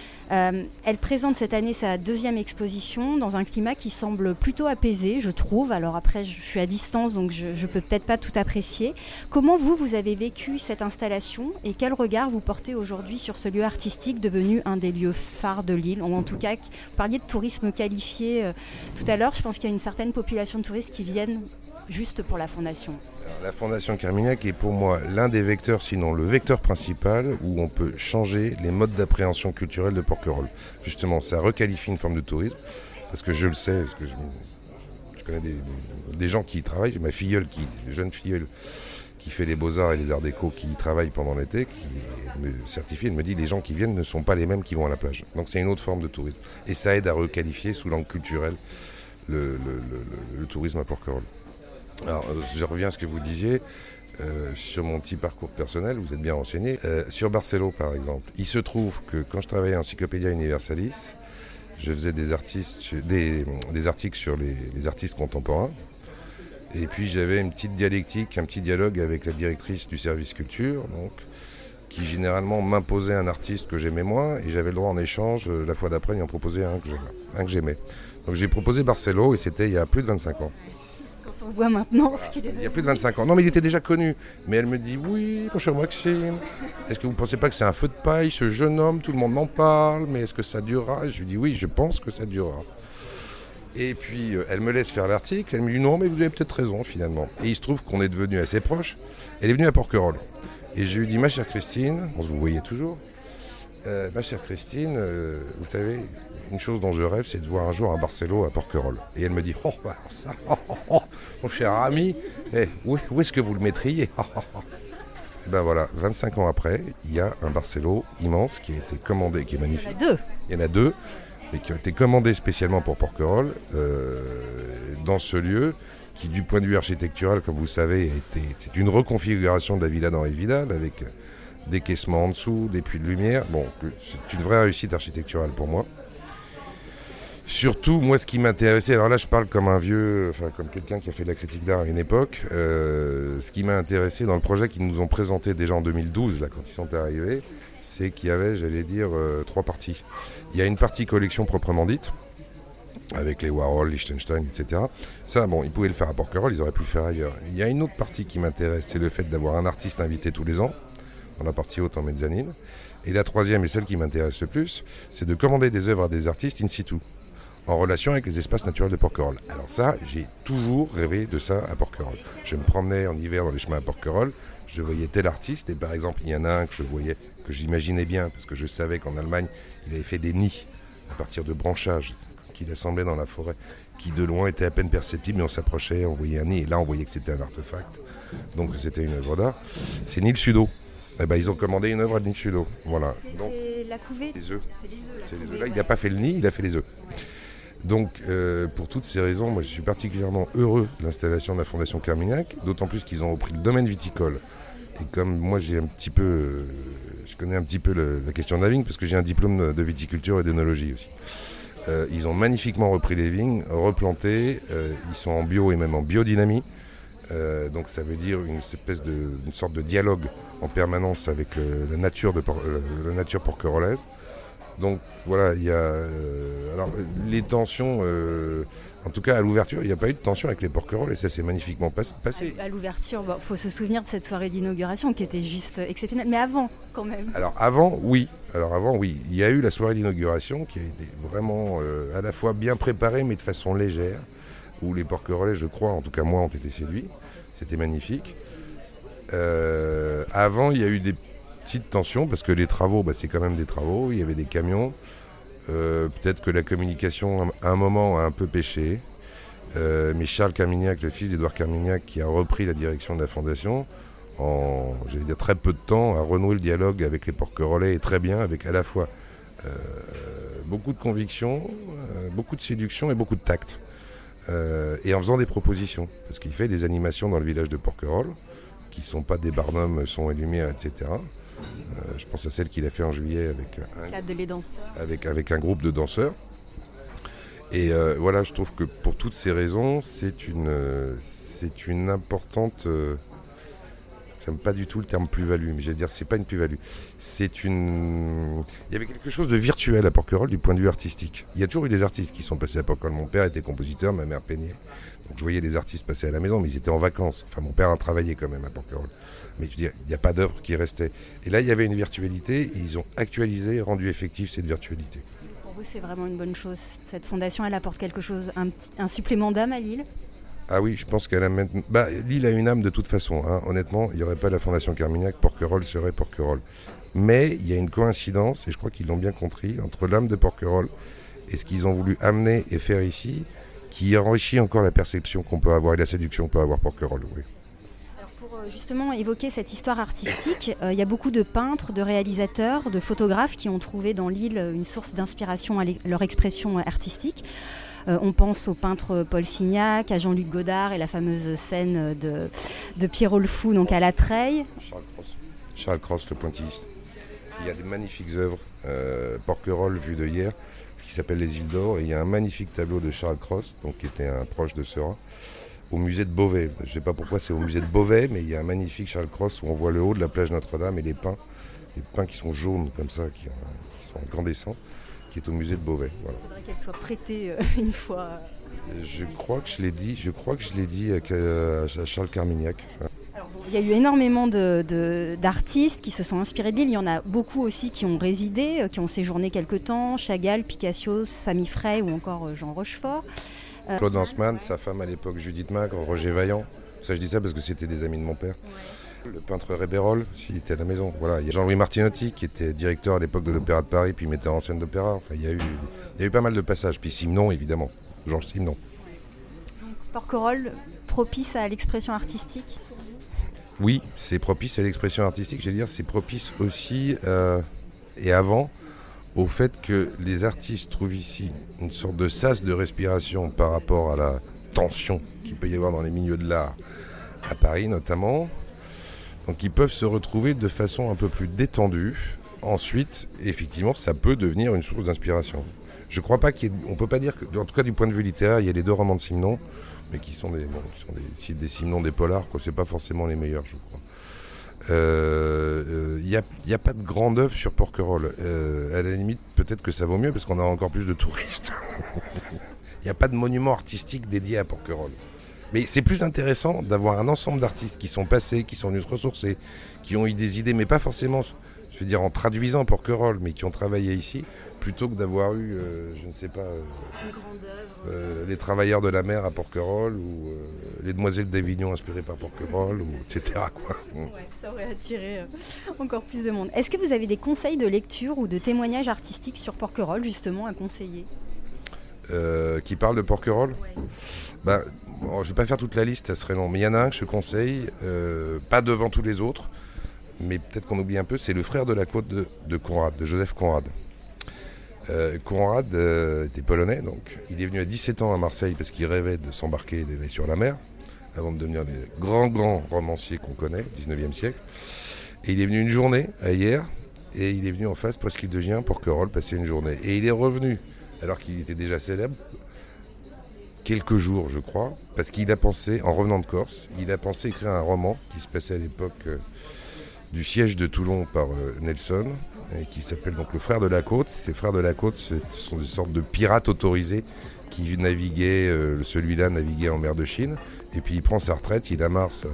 Elle présente cette année sa 2e exposition dans un climat qui semble plutôt apaisé, je trouve. Alors après, je suis à distance, donc je peux peut-être pas tout apprécier. Comment vous avez vécu cette installation et quel regard vous portez aujourd'hui sur ce lieu artistique devenu un des lieux phares de l'île, ou en tout cas, vous parliez de tourisme qualifié tout à l'heure. Je pense qu'il y a une certaine population de touristes qui viennent juste pour la Fondation. Alors, la Fondation Carmignac est pour moi l'un des vecteurs, sinon le vecteur principal, où on peut changer les modes d'appréhension culturelle de Porquerolles. Justement, ça requalifie une forme de tourisme, parce que je le sais, parce que je connais des gens qui y travaillent. J'ai ma filleule, jeune filleule, qui fait les beaux-arts et les arts déco, qui y travaille pendant l'été, qui me certifie, elle me dit les gens qui viennent ne sont pas les mêmes qui vont à la plage. Donc c'est une autre forme de tourisme. Et ça aide à requalifier sous l'angle culturel le tourisme à Porquerolles. Alors, je reviens à ce que vous disiez, sur mon petit parcours personnel, vous êtes bien renseigné. Sur Barceló, par exemple, il se trouve que quand je travaillais à Encyclopédia Universalis, je faisais des articles sur les artistes contemporains. Et puis j'avais une petite dialectique, un petit dialogue avec la directrice du service culture, donc, qui généralement m'imposait un artiste que j'aimais moins, et j'avais le droit en échange, la fois d'après, d'y en proposer un que j'aimais. Donc j'ai proposé Barcelo, et c'était il y a plus de 25 ans. Quand on voit maintenant ce qu'il est. Il y a plus de 25 ans. Non, mais il était déjà connu. Mais elle me dit, oui, mon cher Maxime, est-ce que vous ne pensez pas que c'est un feu de paille, ce jeune homme, tout le monde m'en parle, mais est-ce que ça durera? Je lui dis, oui, je pense que ça durera. Et puis, elle me laisse faire l'article, elle me dit, non, mais vous avez peut-être raison, finalement. Et il se trouve qu'on est devenus assez proches. Elle est venue à Porquerolles. Et je lui dis, ma chère Christine, on se vous voyez toujours, ma chère Christine, vous savez, une chose dont je rêve, c'est de voir un jour un Barcelo à Porquerolles. Et elle me dit, oh, bah, ça, mon cher ami, où est-ce que vous le mettriez? Ben voilà, 25 ans après, il y a un Barcelo immense qui a été commandé, qui est magnifique. Il y en a deux, mais qui ont été commandés spécialement pour Porquerolles, dans ce lieu, qui du point de vue architectural, comme vous savez, c'est une reconfiguration de la villa d'Henri Vidal, avec des caissements en dessous, des puits de lumière. Bon, c'est une vraie réussite architecturale pour moi. Surtout, moi, ce qui m'intéressait, alors là, je parle comme un vieux, enfin, comme quelqu'un qui a fait de la critique d'art à une époque. Ce qui m'a intéressé dans le projet qu'ils nous ont présenté déjà en 2012, là, quand ils sont arrivés, c'est qu'il y avait, j'allais dire, 3 parties. Il y a une partie collection proprement dite, avec les Warhol, Liechtenstein, etc. Ça, bon, ils pouvaient le faire à Porquerolles, ils auraient pu le faire ailleurs. Il y a une autre partie qui m'intéresse, c'est le fait d'avoir un artiste invité tous les ans, dans la partie haute en mezzanine. Et la troisième, et celle qui m'intéresse le plus, c'est de commander des œuvres à des artistes in situ, en relation avec les espaces naturels de Porquerolles. Alors ça, j'ai toujours rêvé de ça à Porquerolles. Je me promenais en hiver dans les chemins à Porquerolles, je voyais tel artiste, et par exemple, il y en a un que je voyais, que j'imaginais bien, parce que je savais qu'en Allemagne, il avait fait des nids à partir de branchages qu'il assemblait dans la forêt, qui de loin étaient à peine perceptibles, mais on s'approchait, on voyait un nid, et là on voyait que c'était un artefact, donc c'était une œuvre d'art. C'est Nils Sudo. Eh ben, ils ont commandé une œuvre à Nils Sudo. Voilà. C'est la couvée. Les œufs. C'est les œufs. Là, il n'a pas fait le nid, il a fait les œufs. Donc, pour toutes ces raisons, moi je suis particulièrement heureux de l'installation de la Fondation Carmignac, d'autant plus qu'ils ont repris le domaine viticole. Et comme moi j'ai un petit peu, je connais un petit peu la question de la vigne, parce que j'ai un diplôme de viticulture et d'œnologie aussi. Ils ont magnifiquement repris les vignes, replanté, ils sont en bio et même en biodynamie. Donc ça veut dire une sorte de dialogue en permanence avec la nature porquerolloise. Donc voilà, il y a alors les tensions, en tout cas à l'ouverture, il n'y a pas eu de tension avec les Porquerolles et ça s'est magnifiquement passé. À l'ouverture, faut se souvenir de cette soirée d'inauguration qui était juste exceptionnelle, mais avant quand même. Alors avant, oui, il y a eu la soirée d'inauguration qui a été vraiment à la fois bien préparée mais de façon légère, où les Porquerolles, je crois, en tout cas moi, ont été séduits. C'était magnifique. Avant, il y a eu des petites tensions, parce que les travaux, c'est quand même des travaux. Il y avait des camions. Peut-être que la communication, à un moment, a un peu pêché. Mais Charles Carmignac, le fils d'Édouard Carmignac, qui a repris la direction de la Fondation, en, j'allais dire, très peu de temps, a renoué le dialogue avec les Porquerollais, et très bien, avec à la fois beaucoup de conviction, beaucoup de séduction et beaucoup de tact. Et en faisant des propositions, parce qu'il fait des animations dans le village de Porquerolles, qui ne sont pas des barnums son et lumière, etc. Je pense à celle qu'il a fait en juillet avec un groupe de danseurs. Et voilà, je trouve que pour toutes ces raisons, c'est une importante... j'aime pas du tout le terme plus-value, mais je vais dire c'est pas une plus-value. Il y avait quelque chose de virtuel à Porquerolles du point de vue artistique. Il y a toujours eu des artistes qui sont passés à Porquerolles. Mon père était compositeur, ma mère peignait. Donc je voyais des artistes passer à la maison, mais ils étaient en vacances. Enfin, mon père a travaillé quand même à Porquerolles. Mais je veux dire, il n'y a pas d'œuvre qui restait. Et là, il y avait une virtualité, et ils ont actualisé, rendu effective cette virtualité. Pour vous, c'est vraiment une bonne chose. Cette fondation, elle apporte quelque chose, un supplément d'âme à Lille. Ah oui, je pense qu'elle a maintenant... Lille a une âme de toute façon. Hein. Honnêtement, il n'y aurait pas la Fondation Carmignac, Porquerolles serait Porquerolles. Mais il y a une coïncidence, et je crois qu'ils l'ont bien compris, entre l'âme de Porquerolles et ce qu'ils ont voulu amener et faire ici, qui enrichit encore la perception qu'on peut avoir et la séduction qu'on peut avoir Porquerolles. Oui. Alors pour justement évoquer cette histoire artistique, il y a beaucoup de peintres, de réalisateurs, de photographes qui ont trouvé dans Lille une source d'inspiration à leur expression artistique. On pense au peintre Paul Signac, à Jean-Luc Godard et la fameuse scène de Pierrot le Fou, donc à La Treille. Charles Cros, le pointilliste. Il y a des magnifiques œuvres, Porquerolles vues de hier, qui s'appellent Les Îles d'Or. Et il y a un magnifique tableau de Charles Cros, donc, qui était un proche de Seurat, au musée de Beauvais. Je ne sais pas pourquoi c'est au musée de Beauvais, mais il y a un magnifique Charles Cros où on voit le haut de la plage Notre-Dame et les pins qui sont jaunes comme ça, qui sont incandescents, qui est au musée de Beauvais. Voilà. Il faudrait qu'elle soit prêtée une fois. Je crois que je l'ai dit à Charles Carmignac. Alors bon, il y a eu énormément d'artistes qui se sont inspirés de l'île. Il y en a beaucoup aussi qui ont résidé, qui ont séjourné quelque temps. Chagall, Picasso, Samy Frey ou encore Jean Rochefort. Claude Lanzmann, sa femme à l'époque Judith Magre, Roger Vaillant. Ça, je dis ça parce que c'était des amis de mon père. Ouais. Le peintre Rébérol, s'il était à la maison. Voilà. Il y a Jean-Louis Martinotti qui était directeur à l'époque de l'Opéra de Paris, puis metteur en scène d'opéra. Enfin, il y a eu pas mal de passages. Puis Simenon, évidemment. Georges Simenon. Porquerolles, propice à l'expression artistique ? Oui, c'est propice à l'expression artistique. J'allais dire, c'est propice aussi, et avant, au fait que les artistes trouvent ici une sorte de sas de respiration par rapport à la tension qu'il peut y avoir dans les milieux de l'art, à Paris notamment. Donc ils peuvent se retrouver de façon un peu plus détendue. Ensuite, effectivement, ça peut devenir une source d'inspiration. Je crois pas on peut pas dire que, en tout cas du point de vue littéraire, il y a les deux romans de Simenon, mais qui sont des Simenon, des polars, quoi. C'est pas forcément les meilleurs, je crois. Il n'y a pas de grande œuvre sur Porquerolles. À la limite, peut-être que ça vaut mieux parce qu'on a encore plus de touristes. Il n'y a pas de monument artistique dédié à Porquerolles. Mais c'est plus intéressant d'avoir un ensemble d'artistes qui sont passés, qui sont venus se ressourcer, qui ont eu des idées, mais pas forcément, je veux dire, en traduisant Porquerolles, mais qui ont travaillé ici, plutôt que d'avoir eu, je ne sais pas, une grande œuvre. Les Travailleurs de la mer à Porquerolles ou les Demoiselles d'Avignon inspirées par Porquerolles, etc. Quoi. Ouais, ça aurait attiré encore plus de monde. Est-ce que vous avez des conseils de lecture ou de témoignages artistiques sur Porquerolles, justement, à conseiller ? Qui parle de Porquerolles ? Ouais. Je ne vais pas faire toute la liste, ça serait long. Mais il y en a un que je conseille, pas devant tous les autres, mais peut-être qu'on oublie un peu, c'est Le Frère de la Côte de Conrad, de Joseph Conrad. Conrad était polonais, donc il est venu à 17 ans à Marseille parce qu'il rêvait de s'embarquer et d'aller sur la mer, avant de devenir les grands romanciers qu'on connaît, 19e siècle. Et il est venu une journée à Hyères, et il est venu en face presqu'île de Gien, Porquerolles, passer une journée. Et il est revenu, alors qu'il était déjà célèbre, quelques jours je crois, parce qu'il a pensé, en revenant de Corse, il a pensé écrire un roman qui se passait à l'époque du siège de Toulon par Nelson, et qui s'appelle donc Le Frère de la Côte. Ces Frères de la Côte, ce sont des sortes de pirates autorisés qui naviguaient, celui-là naviguait en mer de Chine, et puis il prend sa retraite, il amarre,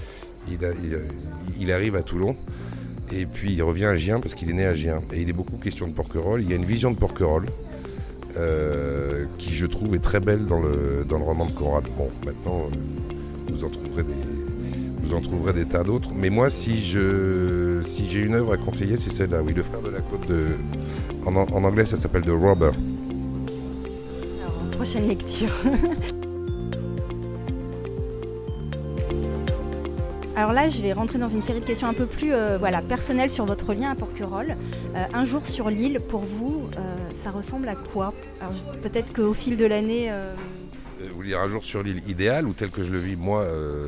il arrive à Toulon, et puis il revient à Gien parce qu'il est né à Gien. Et il est beaucoup question de Porquerolles, il y a une vision de Porquerolles, qui je trouve est très belle dans le roman de Conrad. Bon, maintenant, vous en trouverez des tas d'autres, mais moi si j'ai une œuvre à conseiller, c'est celle-là, oui, Le Frère de la Côte en anglais ça s'appelle The Robber. Alors, prochaine lecture. Alors là, je vais rentrer dans une série de questions un peu plus personnelles sur votre lien à Porquerolles. Un jour sur l'île, pour vous, ça ressemble à quoi ? Alors peut-être qu'au fil de l'année... Vous voulez dire un jour sur l'île idéal ou tel que je le vis moi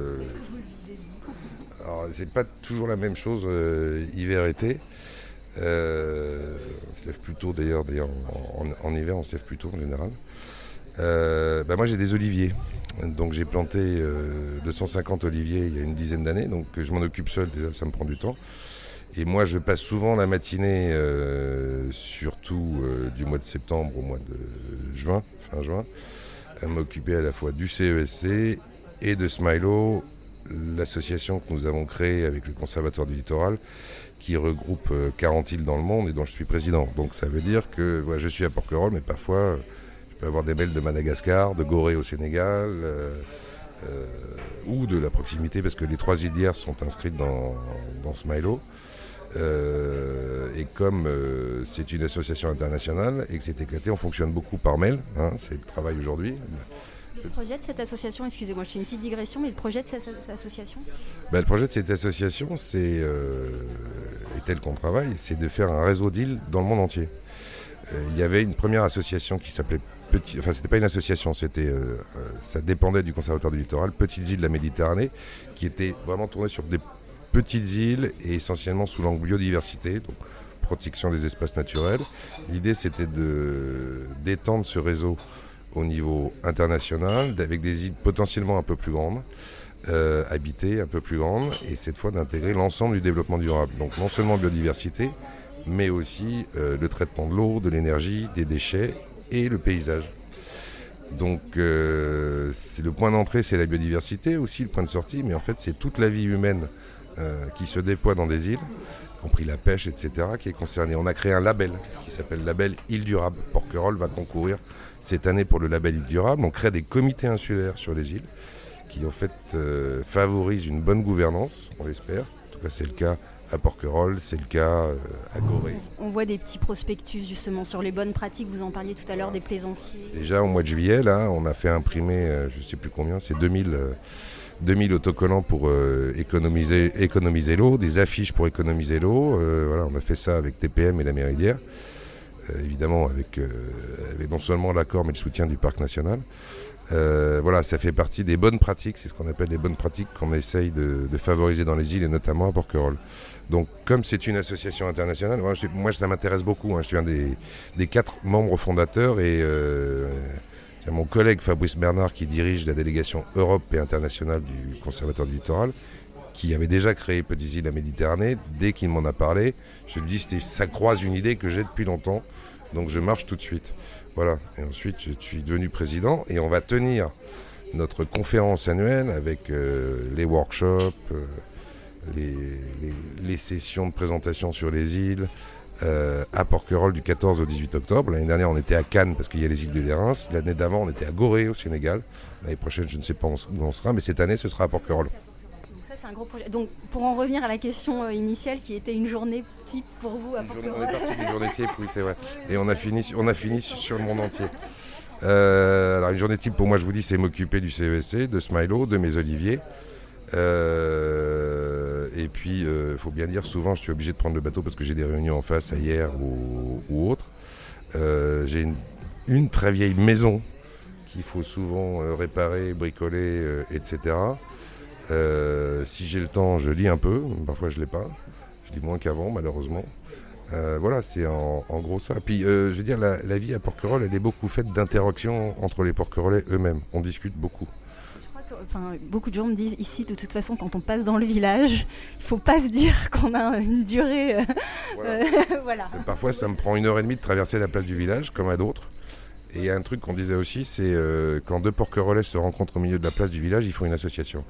Alors, c'est pas toujours la même chose hiver-été. On se lève plus tôt d'ailleurs en hiver on se lève plus tôt en général. Moi j'ai des oliviers, donc j'ai planté 250 oliviers il y a une dizaine d'années, donc je m'en occupe seul, déjà ça me prend du temps. Et moi je passe souvent la matinée, surtout du mois de septembre au mois de juin, fin juin, à m'occuper à la fois du CESC et de Smilo, l'association que nous avons créée avec le Conservatoire du Littoral, qui regroupe 40 îles dans le monde et dont je suis président. Donc ça veut dire que je suis à Porquerolles, mais parfois je peux avoir des mails de Madagascar, de Gorée au Sénégal, ou de la proximité, parce que les 3 îles d'Hyères sont inscrites dans Smilo. Et comme c'est une association internationale et que c'est éclaté, on fonctionne beaucoup par mail, c'est le travail aujourd'hui. Le projet de cette association, excusez-moi, je fais une petite digression, mais le projet de cette association ? Le projet de cette association, et tel qu'on travaille, c'est de faire un réseau d'îles dans le monde entier. Il y avait une première association qui s'appelait c'était pas une association, ça dépendait du Conservatoire du Littoral, Petites îles de la Méditerranée, qui était vraiment tournée sur des petites îles et essentiellement sous l'angle biodiversité, donc protection des espaces naturels. L'idée c'était d'étendre ce réseau au niveau international, avec des îles potentiellement un peu plus grandes, habitées, un peu plus grandes, et cette fois d'intégrer l'ensemble du développement durable. Donc non seulement biodiversité, mais aussi le traitement de l'eau, de l'énergie, des déchets et le paysage. Donc c'est le point d'entrée, c'est la biodiversité, aussi le point de sortie, mais en fait c'est toute la vie humaine qui se déploie dans des îles, y compris la pêche, etc., qui est concernée. On a créé un label qui s'appelle Label Île Durable. Porquerolles va concourir cette année pour le label Île Durable. On crée des comités insulaires sur les îles qui en fait favorisent une bonne gouvernance, on l'espère. En tout cas c'est le cas à Porquerolles, c'est le cas à Gorée. On voit des petits prospectus justement sur les bonnes pratiques, vous en parliez tout à l'heure des plaisanciers. Déjà au mois de juillet, là, on a fait imprimer, je ne sais plus combien, c'est 2000 autocollants pour économiser l'eau, des affiches pour économiser l'eau. Voilà, on a fait ça avec TPM et la mairie d'Hyères, évidemment avec non seulement l'accord mais le soutien du parc national. Voilà, ça fait partie des bonnes pratiques, c'est ce qu'on appelle les bonnes pratiques qu'on essaye de favoriser dans les îles et notamment à Porquerolles. Donc comme c'est une association internationale, moi ça m'intéresse beaucoup, je suis un des 4 membres fondateurs et c'est mon collègue Fabrice Bernard qui dirige la délégation Europe et internationale du Conservatoire du littoral, qui avait déjà créé Petites Îles à Méditerranée. Dès qu'il m'en a parlé, je lui dis ça croise une idée que j'ai depuis longtemps, donc je marche tout de suite. Voilà, et ensuite je suis devenu président et on va tenir notre conférence annuelle avec les workshops, les sessions de présentation sur les îles à Porquerolles du 14 au 18 octobre. L'année dernière on était à Cannes parce qu'il y a les îles de Lérins. L'année d'avant on était à Gorée au Sénégal. L'année prochaine je ne sais pas où on sera, mais cette année ce sera à Porquerolles. C'est un gros projet. Donc, pour en revenir à la question initiale, qui était une journée type pour vous à Porquerolles. On est parti d'une journée type, oui, c'est vrai. Et on a fini sur le monde entier. Alors, une journée type, pour moi, je vous dis, c'est m'occuper du CESC, de Smilo, de mes oliviers. Et puis, il faut bien dire, souvent, je suis obligé de prendre le bateau parce que j'ai des réunions en face, à Hyères ou autre. J'ai une très vieille maison qu'il faut souvent réparer, bricoler, etc. Si j'ai le temps, je lis un peu. Parfois, je ne l'ai pas. Je lis moins qu'avant, malheureusement. Voilà, c'est en gros ça. Puis, je veux dire, la vie à Porquerolles, elle est beaucoup faite d'interactions entre les Porquerolais eux-mêmes. On discute beaucoup. Beaucoup de gens me disent ici, de toute façon, quand on passe dans le village, il ne faut pas se dire qu'on a une durée. Voilà. Parfois, ça me prend 1h30 de traverser la place du village, comme à d'autres. Et il y a un truc qu'on disait aussi, c'est quand 2 Porquerolais se rencontrent au milieu de la place du village, ils font une association.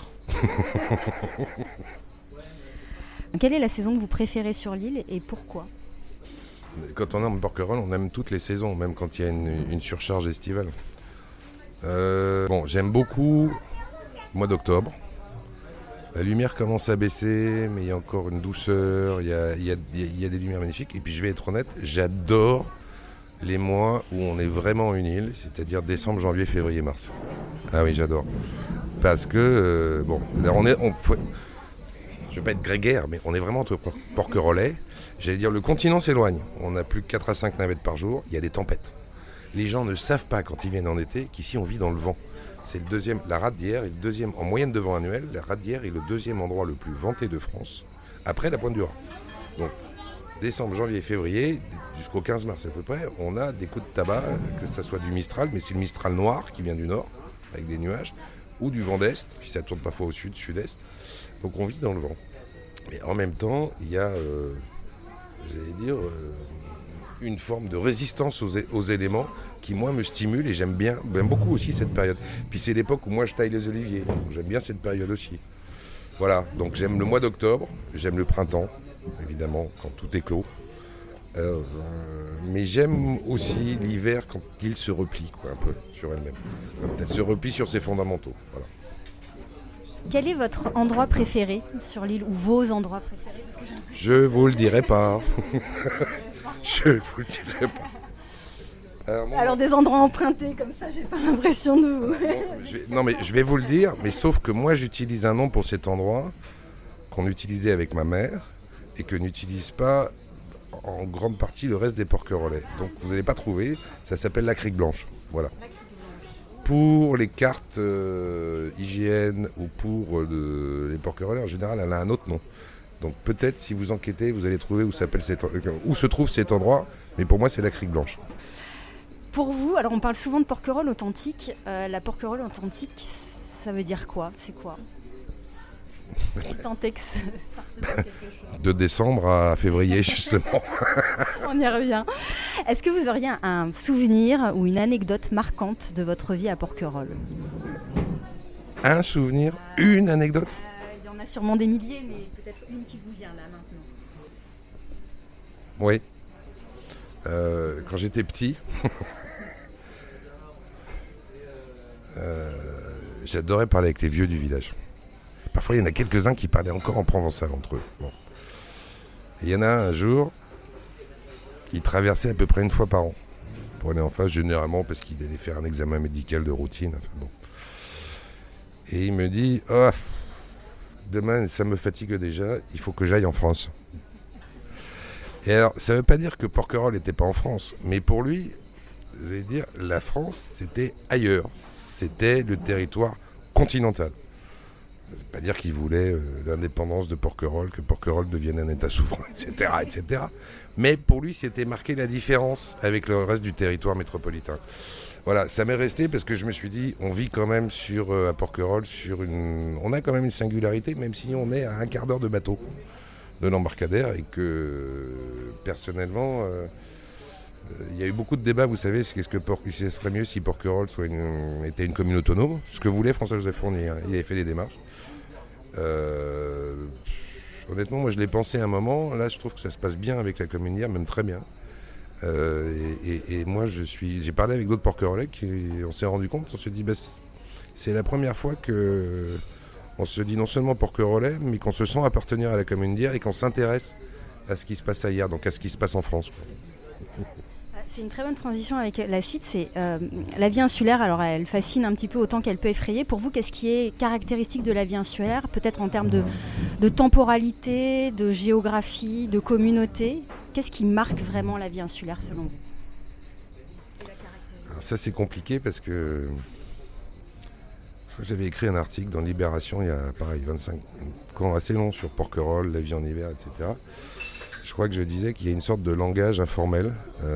Quelle est la saison que vous préférez sur l'île et pourquoi ? Quand on est en Porquerolles, on aime toutes les saisons, même quand il y a une surcharge estivale. J'aime beaucoup le mois d'octobre. La lumière commence à baisser, mais il y a encore une douceur, il y a des lumières magnifiques. Et puis je vais être honnête, j'adore les mois où on est vraiment une île, c'est-à-dire décembre, janvier, février, mars. Ah oui, j'adore. Parce que, là je ne veux pas être grégaire, mais on est vraiment entre Porquerolais. J'allais dire, le continent s'éloigne. On n'a plus que 4 à 5 navettes par jour, il y a des tempêtes. Les gens ne savent pas, quand ils viennent en été, qu'ici on vit dans le vent. C'est le deuxième, la rade d'Hyères est le deuxième, en moyenne de vent annuel, la rade d'Hyères est le deuxième endroit le plus venté de France, après la Pointe du Rhin. Donc, décembre, janvier, février, jusqu'au 15 mars à peu près, on a des coups de tabac, que ce soit du Mistral, mais c'est le Mistral noir qui vient du nord, avec des nuages, ou du vent d'est, puis ça tourne parfois au sud, sud-est. Donc on vit dans le vent. Mais en même temps, il y a, une forme de résistance aux éléments qui, moi, me stimule et j'aime beaucoup aussi cette période. Puis c'est l'époque où moi je taille les oliviers, donc j'aime bien cette période aussi. Voilà, donc j'aime le mois d'octobre, j'aime le printemps, évidemment, quand tout est clos. Mais j'aime aussi l'hiver quand il se replie un peu sur elle-même. Quand elle se replie sur ses fondamentaux. Voilà. Quel est votre endroit préféré sur l'île ou vos endroits préférés ? Je vous le dirai pas. Je vous le dirai pas. Alors des endroits empruntés comme ça, j'ai pas l'impression de vous. Non mais je vais vous le dire, mais sauf que moi j'utilise un nom pour cet endroit qu'on utilisait avec ma mère et que n'utilise pas en grande partie le reste des Porquerolais. Donc vous n'allez pas trouver, ça s'appelle la Crique Blanche. Voilà. Pour les cartes IGN ou pour les Porquerolais en général, elle a un autre nom. Donc peut-être si vous enquêtez, vous allez trouver où se trouve cet endroit, mais pour moi c'est la Crique Blanche. Pour vous, alors on parle souvent de porquerolles authentiques. La porquerolle authentique, ça veut dire quoi? C'est quoi? De décembre à février, justement. On y revient. Est-ce que vous auriez un souvenir ou une anecdote marquante de votre vie à Porquerolles? Un souvenir? Une anecdote? Il y en a sûrement des milliers, mais peut-être une qui vous vient là maintenant. Oui. Quand j'étais petit, j'adorais parler avec les vieux du village. Parfois, il y en a quelques-uns qui parlaient encore en provençal entre eux. Bon. Et il y en a un jour, il traversait à peu près une fois par an pour aller en face, généralement parce qu'il allait faire un examen médical de routine. Enfin, bon. Et il me dit « Oh, demain, ça me fatigue déjà, il faut que j'aille en France. » Et alors, ça ne veut pas dire que Porquerolles n'était pas en France, mais pour lui, je vais dire, la France, c'était ailleurs. C'était le territoire continental. Ça ne veut pas dire qu'il voulait l'indépendance de Porquerolles, que Porquerolles devienne un État souverain, etc., etc. Mais pour lui, c'était marquer la différence avec le reste du territoire métropolitain. Voilà, ça m'est resté parce que je me suis dit, on vit quand même à Porquerolles on a quand même une singularité, même si on est à un quart d'heure de bateau de l'embarcadère et que personnellement, il y a eu beaucoup de débats, vous savez, ce serait mieux si Porquerolles était une commune autonome, ce que voulait François-Joseph Fournier, hein. Il avait fait des démarches. Honnêtement, moi je l'ai pensé un moment, là je trouve que ça se passe bien avec la commune d'hier, même très bien. Et moi j'ai parlé avec d'autres Porquerolais et on s'est rendu compte, on se dit c'est la première fois que on se dit non seulement Porquerolais, mais qu'on se sent appartenir à la commune d'hier et qu'on s'intéresse à ce qui se passe ailleurs, donc à ce qui se passe en France. C'est une très bonne transition avec la suite, c'est la vie insulaire, alors elle fascine un petit peu autant qu'elle peut effrayer. Pour vous, qu'est-ce qui est caractéristique de la vie insulaire, peut-être en termes de temporalité, de géographie, de communauté? Qu'est-ce qui marque vraiment la vie insulaire selon vous? Alors ça c'est compliqué parce que j'avais écrit un article dans Libération il y a 25 ans, assez long, sur Porquerolles, la vie en hiver, etc. Je crois que je disais qu'il y a une sorte de langage informel.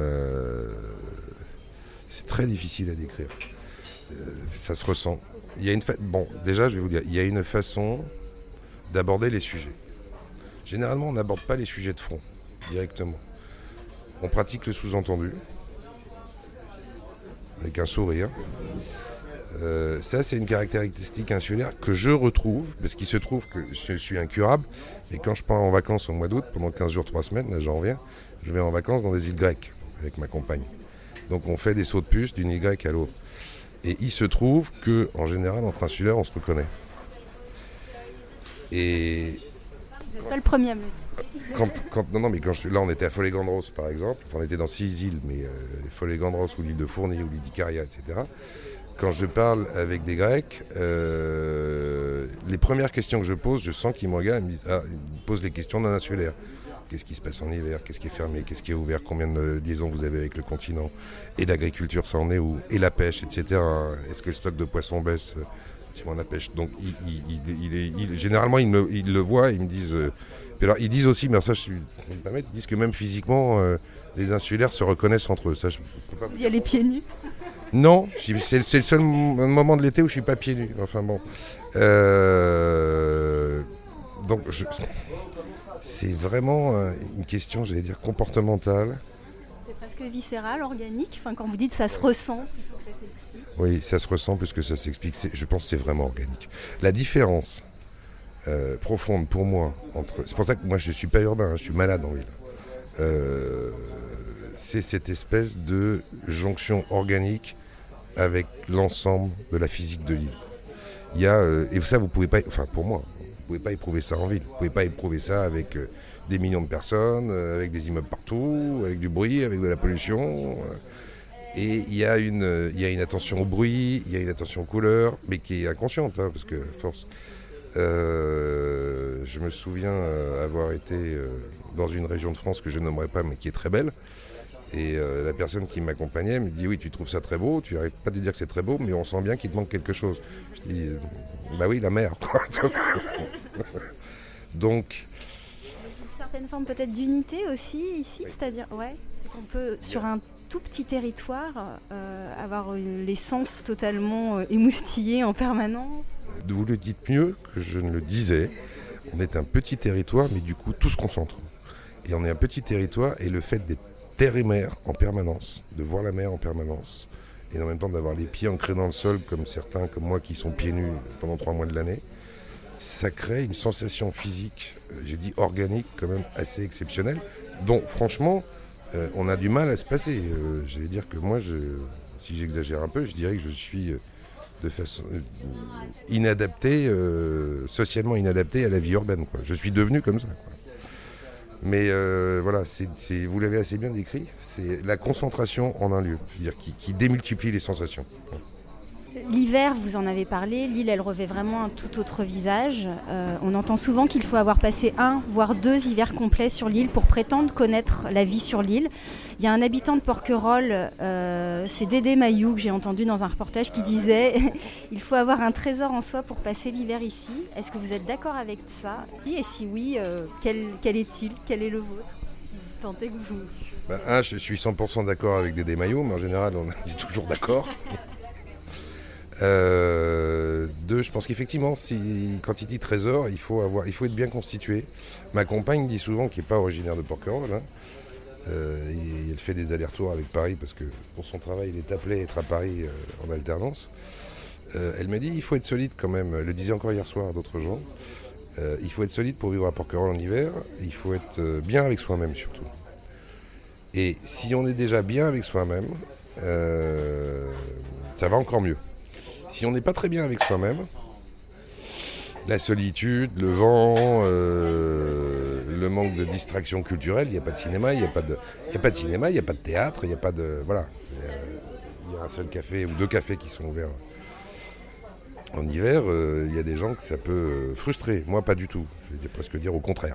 C'est très difficile à décrire. Ça se ressent. Déjà, je vais vous dire, il y a une façon d'aborder les sujets. Généralement, on n'aborde pas les sujets de fond, directement. On pratique le sous-entendu, avec un sourire. Ça, c'est une caractéristique insulaire que je retrouve, parce qu'il se trouve que je suis incurable, et quand je pars en vacances au mois d'août, pendant 15 jours, 3 semaines, là j'en reviens, je vais en vacances dans des îles grecques, avec ma compagne. Donc on fait des sauts de puce d'une île grecque à l'autre. Et il se trouve qu'en général, entre insulaires, on se reconnaît. Et... Vous n'êtes pas le premier à me le dire. Là on était à Folegandros par exemple, on était dans 6 îles, mais Folegandros ou l'île de Fournier ou l'île d'Icaria, etc. Quand je parle avec des Grecs, les premières questions que je pose, je sens qu'ils me regardent, ils me posent les questions d'un insulaire. Qu'est-ce qui se passe en hiver? Qu'est-ce qui est fermé? Qu'est-ce qui est ouvert? Combien de liaisons vous avez avec le continent? Et l'agriculture, ça en est où? Et la pêche, etc. Est-ce que le stock de poissons baisse relativement à la pêche? Donc, généralement, ils le voient, ils me disent... alors, ils disent aussi, mais ça, ils disent que même physiquement, les insulaires se reconnaissent entre eux. Ça, je peux pas... Vous y allez pieds nus? Non, c'est le seul moment de l'été où je suis pas pieds nus. Enfin bon. Donc, c'est vraiment une question, j'allais dire, comportementale. C'est presque viscéral, organique. Enfin, quand vous dites ça se ressent plutôt que ça s'explique. Oui, ça se ressent plus que ça s'explique. Je pense que c'est vraiment organique. La différence profonde pour moi c'est pour ça que moi je suis pas urbain, hein, je suis malade en ville. C'est cette espèce de jonction organique avec l'ensemble de la physique de l'île. Il y a, et ça vous pouvez pas, enfin pour moi, vous pouvez pas éprouver ça en ville. Vous pouvez pas éprouver ça avec des millions de personnes, avec des immeubles partout, avec du bruit, avec de la pollution. Et il y a une attention au bruit, il y a une attention aux couleurs, mais qui est inconsciente, hein, parce que à force. Je me souviens avoir été dans une région de France que je nommerai pas, mais qui est très belle. Et la personne qui m'accompagnait me dit « Oui, tu trouves ça très beau, tu n'arrêtes pas de dire que c'est très beau, mais on sent bien qu'il te manque quelque chose. » Je dis « Bah oui, la mer. » Donc... Une certaine forme peut-être d'unité aussi ici, c'est-à-dire... Ouais. On peut, sur un tout petit territoire, avoir les sens totalement émoustillés en permanence. Vous le dites mieux que je ne le disais. On est un petit territoire, mais du coup, tout se concentre. Et on est un petit territoire, et le fait d'être terre et mer en permanence, de voir la mer en permanence, et en même temps d'avoir les pieds ancrés dans le sol, comme certains, comme moi, qui sont pieds nus pendant 3 mois de l'année, ça crée une sensation physique, j'ai dit organique, quand même assez exceptionnelle, dont, franchement, on a du mal à se passer. J'allais dire que moi, si j'exagère un peu, je dirais que je suis de façon inadaptée, socialement inadaptée à la vie urbaine, quoi. Je suis devenu comme ça, quoi. Mais voilà, vous l'avez assez bien décrit, c'est la concentration en un lieu, c'est-à-dire qui démultiplie les sensations. L'hiver, vous en avez parlé, l'île, elle revêt vraiment un tout autre visage. On entend souvent qu'il faut avoir passé 1, voire 2 hivers complets sur l'île pour prétendre connaître la vie sur l'île. Il y a un habitant de Porquerolles, c'est Dédé Mayou, que j'ai entendu dans un reportage, qui disait « Il faut avoir un trésor en soi pour passer l'hiver ici ». Est-ce que vous êtes d'accord avec ça ? Et si oui, quel est-il ? Quel est le vôtre ? Tentez que vous... Je suis 100% d'accord avec Dédé Mayou, mais en général, on est toujours d'accord. 2, je pense qu'effectivement, quand il dit trésor, il faut être bien constitué. Ma compagne dit souvent, qui n'est pas originaire de Porquerolles, elle fait des allers-retours avec Paris parce que pour son travail, il est appelé à être à Paris en alternance. Elle me dit, il faut être solide quand même. Elle le disait encore hier soir à d'autres gens. Il faut être solide pour vivre à Porquerolles en hiver. Il faut être bien avec soi-même surtout. Et si on est déjà bien avec soi-même, ça va encore mieux. Si on n'est pas très bien avec soi-même, la solitude, le vent, le manque de distraction culturelle, il n'y a pas de cinéma, il n'y a pas de théâtre, il n'y a pas de... Voilà. Il y a un seul café ou 2 cafés qui sont ouverts. En hiver, il y a des gens que ça peut frustrer. Moi, pas du tout. Je vais presque dire au contraire.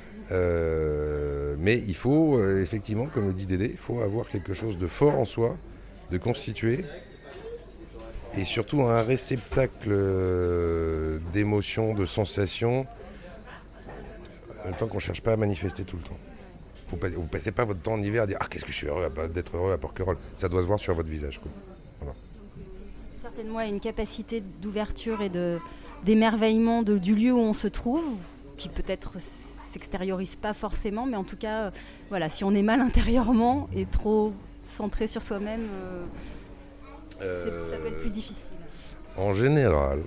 Mais il faut, effectivement, comme le dit Dédé, il faut avoir quelque chose de fort en soi, de constitué, et surtout un réceptacle d'émotions, de sensations, en même temps qu'on ne cherche pas à manifester tout le temps. Vous ne passez pas votre temps en hiver à dire « Ah, qu'est-ce que je suis heureux d'être heureux à Porquerolles ». Ça doit se voir sur votre visage, quoi. Voilà. Certainement, il y a une capacité d'ouverture et d'émerveillement du lieu où on se trouve, qui peut-être s'extériorise pas forcément, mais en tout cas, voilà, si on est mal intérieurement et trop centré sur soi-même... ça peut être plus difficile. En général,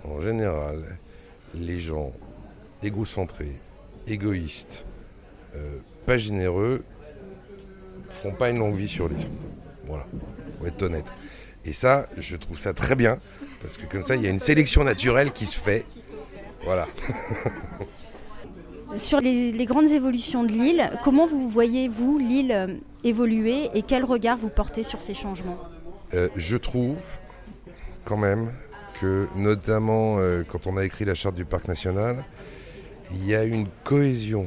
les gens égocentrés, égoïstes, pas généreux, font pas une longue vie sur l'île. Voilà, faut être honnête. Et ça, je trouve ça très bien, parce que comme ça, il y a une sélection naturelle qui se fait. Voilà. Sur les grandes évolutions de l'île, comment vous voyez-vous l'île évoluer et quel regard vous portez sur ces changements ? Je trouve quand même que, notamment quand on a écrit la charte du parc national, il y a une cohésion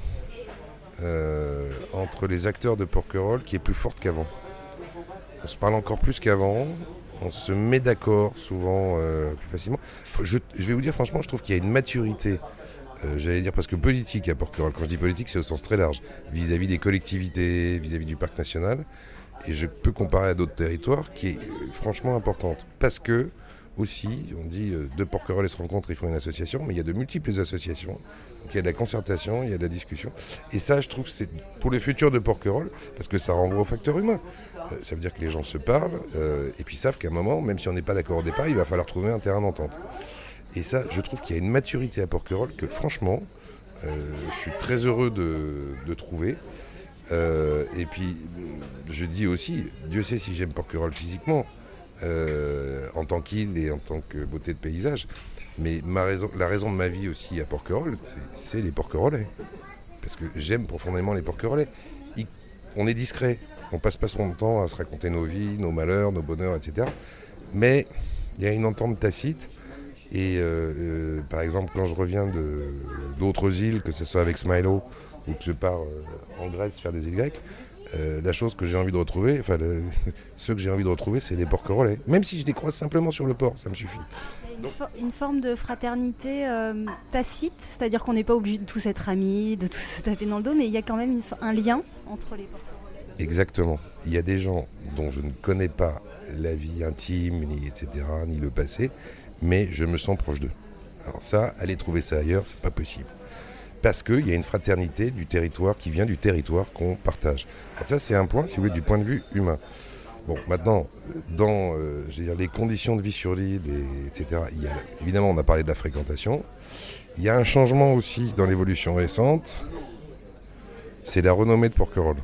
entre les acteurs de Porquerolles qui est plus forte qu'avant. On se parle encore plus qu'avant, on se met d'accord souvent plus facilement. Je vais vous dire franchement, je trouve qu'il y a une maturité, j'allais dire presque politique à Porquerolles. Quand je dis politique, c'est au sens très large, vis-à-vis des collectivités, vis-à-vis du parc national. Et je peux comparer à d'autres territoires qui est franchement importante. Parce que, aussi, on dit deux Porquerolles se rencontrent, ils font une association, mais il y a de multiples associations. Donc il y a de la concertation, il y a de la discussion. Et ça, je trouve que c'est pour le futur de Porquerolles, parce que ça renvoie au facteur humain. Ça veut dire que les gens se parlent, et puis savent qu'à un moment, même si on n'est pas d'accord au départ, il va falloir trouver un terrain d'entente. Et ça, je trouve qu'il y a une maturité à Porquerolles que, franchement, je suis très heureux de trouver. Et puis, je dis aussi, Dieu sait si j'aime Porquerolles physiquement, en tant qu'île et en tant que beauté de paysage, mais la raison de ma vie aussi à Porquerolles, c'est les Porquerolais. Parce que j'aime profondément les Porquerolais. On est discret, on passe pas son temps à se raconter nos vies, nos malheurs, nos bonheurs, etc. Mais il y a une entente tacite. Et par exemple, quand je reviens d'autres îles, que ce soit avec Smilo, ou que je pars en Grèce faire des îles grecques, la chose que j'ai envie de retrouver, ceux que j'ai envie de retrouver, c'est les Porquerolais. Même si je les croise simplement sur le port, ça me suffit. Une forme de fraternité tacite, c'est-à-dire qu'on n'est pas obligé de tous être amis, de tous se taper dans le dos, mais il y a quand même un lien entre les Porquerolais. Exactement. Il y a des gens dont je ne connais pas la vie intime, ni etc., ni le passé, mais je me sens proche d'eux. Alors ça, aller trouver ça ailleurs, c'est pas possible. Parce qu'il y a une fraternité du territoire qui vient du territoire qu'on partage. Alors ça, c'est un point, si vous voulez, du point de vue humain. Bon, maintenant, dans les conditions de vie sur l'île, etc., évidemment, on a parlé de la fréquentation. Il y a un changement aussi dans l'évolution récente, c'est la renommée de Porquerolles.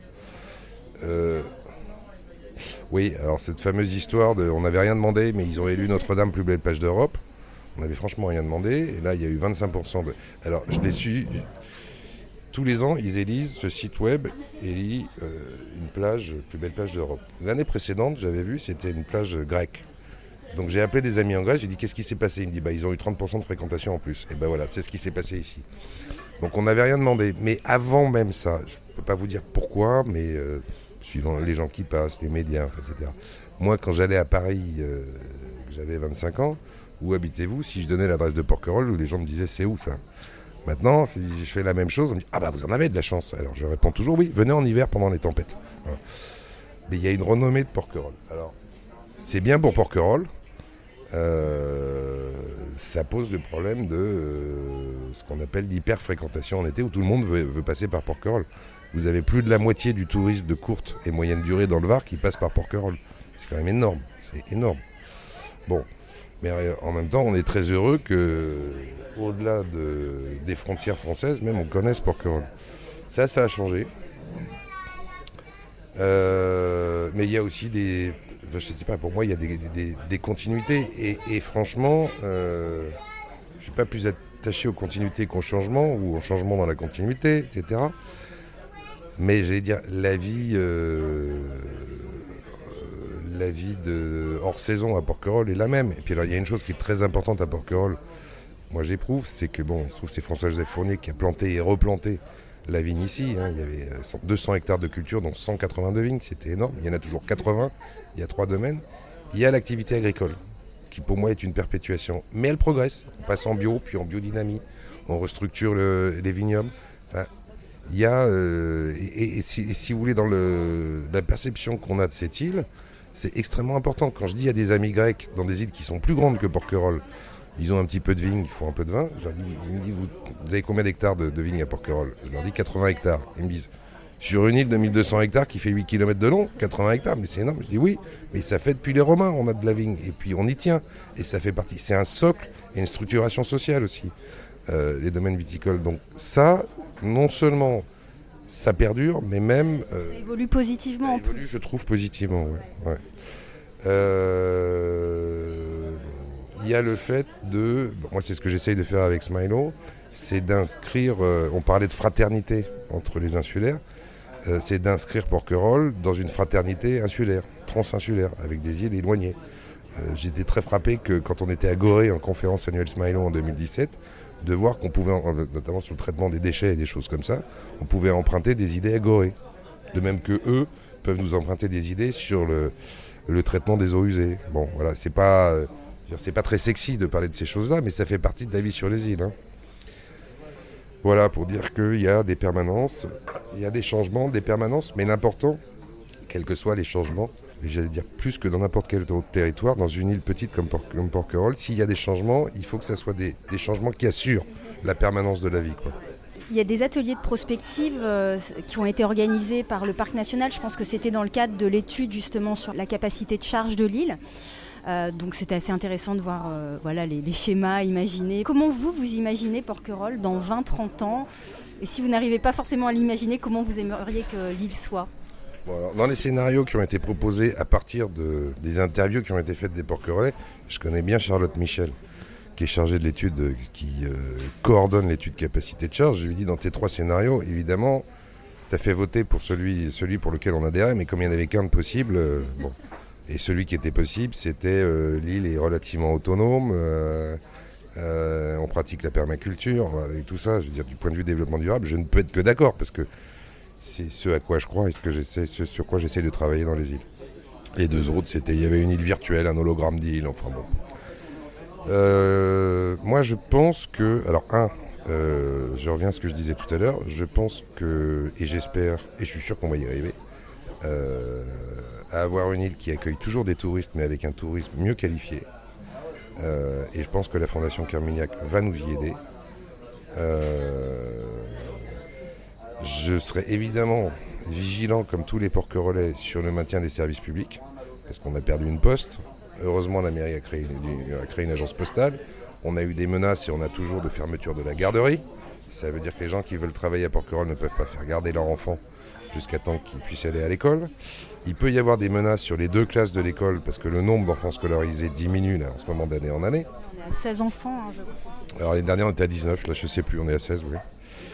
Oui, alors cette fameuse histoire de on n'avait rien demandé, mais ils ont élu Notre-Dame plus belle plage d'Europe. On n'avait franchement rien demandé, et là il y a eu 25% de... Alors je l'ai su, tous les ans ils élisent, ce site web élit une plage, plus belle plage d'Europe. L'année précédente, j'avais vu, c'était une plage grecque. Donc j'ai appelé des amis en Grèce, j'ai dit qu'est-ce qui s'est passé? Il me dit ils ont eu 30% de fréquentation en plus. Et ben voilà, c'est ce qui s'est passé ici. Donc on n'avait rien demandé, mais avant même ça, je ne peux pas vous dire pourquoi, mais suivant les gens qui passent, les médias, etc. Moi quand j'allais à Paris, j'avais 25 ans, où habitez-vous? Si je donnais l'adresse de Porquerolles, les gens me disaient c'est où ça? Maintenant, si je fais la même chose, on me dit vous en avez de la chance. Alors je réponds toujours oui, venez en hiver pendant les tempêtes. Voilà. Mais il y a une renommée de Porquerolles. Alors c'est bien pour Porquerolles, ça pose le problème de ce qu'on appelle l'hyper-fréquentation en été, où tout le monde veut passer par Porquerolles. Vous avez plus de la moitié du tourisme de courte et moyenne durée dans le Var qui passe par Porquerolles. C'est quand même énorme, c'est énorme. Bon. Mais en même temps, on est très heureux qu'au-delà des frontières françaises, même on connaisse Porquerolles. Ça a changé. Mais il y a aussi je sais pas, pour moi, il y a des continuités. Et franchement, je ne suis pas plus attaché aux continuités qu'au changement, ou au changement dans la continuité, etc. Mais j'allais dire, la vie de hors saison à Porquerolles est la même. Et puis alors il y a une chose qui est très importante à Porquerolles, moi j'éprouve, c'est que je trouve que c'est François-Joseph Fournier qui a planté et replanté la vigne ici. Il y avait 200 hectares de culture, dont 182 vignes, c'était énorme. Il y en a toujours 80, il y a 3 domaines. Il y a l'activité agricole, qui pour moi est une perpétuation. Mais elle progresse, on passe en bio, puis en biodynamie, on restructure les vignobles. Enfin, il y a, si vous voulez, dans la perception qu'on a de cette île, c'est extrêmement important. Quand je dis à des amis grecs dans des îles qui sont plus grandes que Porquerolles, ils ont un petit peu de vignes, ils font un peu de vin. Je leur dis, ils me disent, vous avez combien d'hectares de vignes à Porquerolles? Je leur dis 80 hectares. Ils me disent, sur une île de 1200 hectares qui fait 8 km de long, 80 hectares, mais c'est énorme. Je dis oui, mais ça fait depuis les Romains, on a de la vigne. Et puis on y tient. Et ça fait partie. C'est un socle et une structuration sociale aussi, les domaines viticoles. Donc ça, non seulement ça perdure, mais même... ça évolue positivement. Ça évolue, je trouve, positivement, ouais. Il y a le fait moi c'est ce que j'essaye de faire avec Smilo, c'est d'inscrire, on parlait de fraternité entre les insulaires, c'est d'inscrire Porquerolles dans une fraternité insulaire, transinsulaire, avec des îles éloignées. J'étais très frappé que quand on était à Gorée en conférence annuelle Smilo en 2017, de voir qu'on pouvait, notamment sur le traitement des déchets et des choses comme ça, on pouvait emprunter des idées à Gorée. De même que eux peuvent nous emprunter des idées sur le traitement des eaux usées. Bon, voilà, c'est pas très sexy de parler de ces choses-là, mais ça fait partie de la vie sur les îles. Voilà, pour dire qu'il y a des permanences, il y a des changements, des permanences, mais l'important, quels que soient les changements, et j'allais dire plus que dans n'importe quel autre territoire, dans une île petite comme Porquerolles, s'il y a des changements, il faut que ce soit des changements qui assurent la permanence de la vie, quoi. Il y a des ateliers de prospective qui ont été organisés par le Parc national. Je pense que c'était dans le cadre de l'étude justement sur la capacité de charge de l'île. Donc c'était assez intéressant de voir les schémas imaginés. Comment vous imaginez Porquerolles dans 20-30 ans? Et si vous n'arrivez pas forcément à l'imaginer, comment vous aimeriez que l'île soit? Bon, alors, dans les scénarios qui ont été proposés à partir des interviews qui ont été faites des Porquerolais, je connais bien Charlotte Michel, qui est chargée de l'étude, qui coordonne l'étude capacité de charge. Je lui ai dit, dans tes 3 scénarios, évidemment, tu as fait voter pour celui pour lequel on adhérait, mais comme il n'y en avait qu'un de possible, bon. Et celui qui était possible, c'était l'île est relativement autonome, on pratique la permaculture, et tout ça. Je veux dire, du point de vue développement durable, je ne peux être que d'accord, parce que c'est ce à quoi je crois et ce sur quoi j'essaie de travailler dans les îles. Les 2 autres, il y avait une île virtuelle, un hologramme d'île, enfin bon. Moi, je pense que... Alors, je reviens à ce que je disais tout à l'heure, je pense que, et j'espère, et je suis sûr qu'on va y arriver, à avoir une île qui accueille toujours des touristes, mais avec un tourisme mieux qualifié. Et je pense que la Fondation Carmignac va nous y aider. Je serai évidemment vigilant, comme tous les porquerolais, sur le maintien des services publics, parce qu'on a perdu une poste. Heureusement, la mairie a créé une agence postale. On a eu des menaces et on a toujours de fermeture de la garderie. Ça veut dire que les gens qui veulent travailler à Porquerolles ne peuvent pas faire garder leur enfant jusqu'à temps qu'ils puissent aller à l'école. Il peut y avoir des menaces sur les 2 classes de l'école parce que le nombre d'enfants scolarisés diminue là, en ce moment d'année en année. On est à 16 enfants, je crois. Alors l'année dernière on était à 19, là je ne sais plus, on est à 16, oui.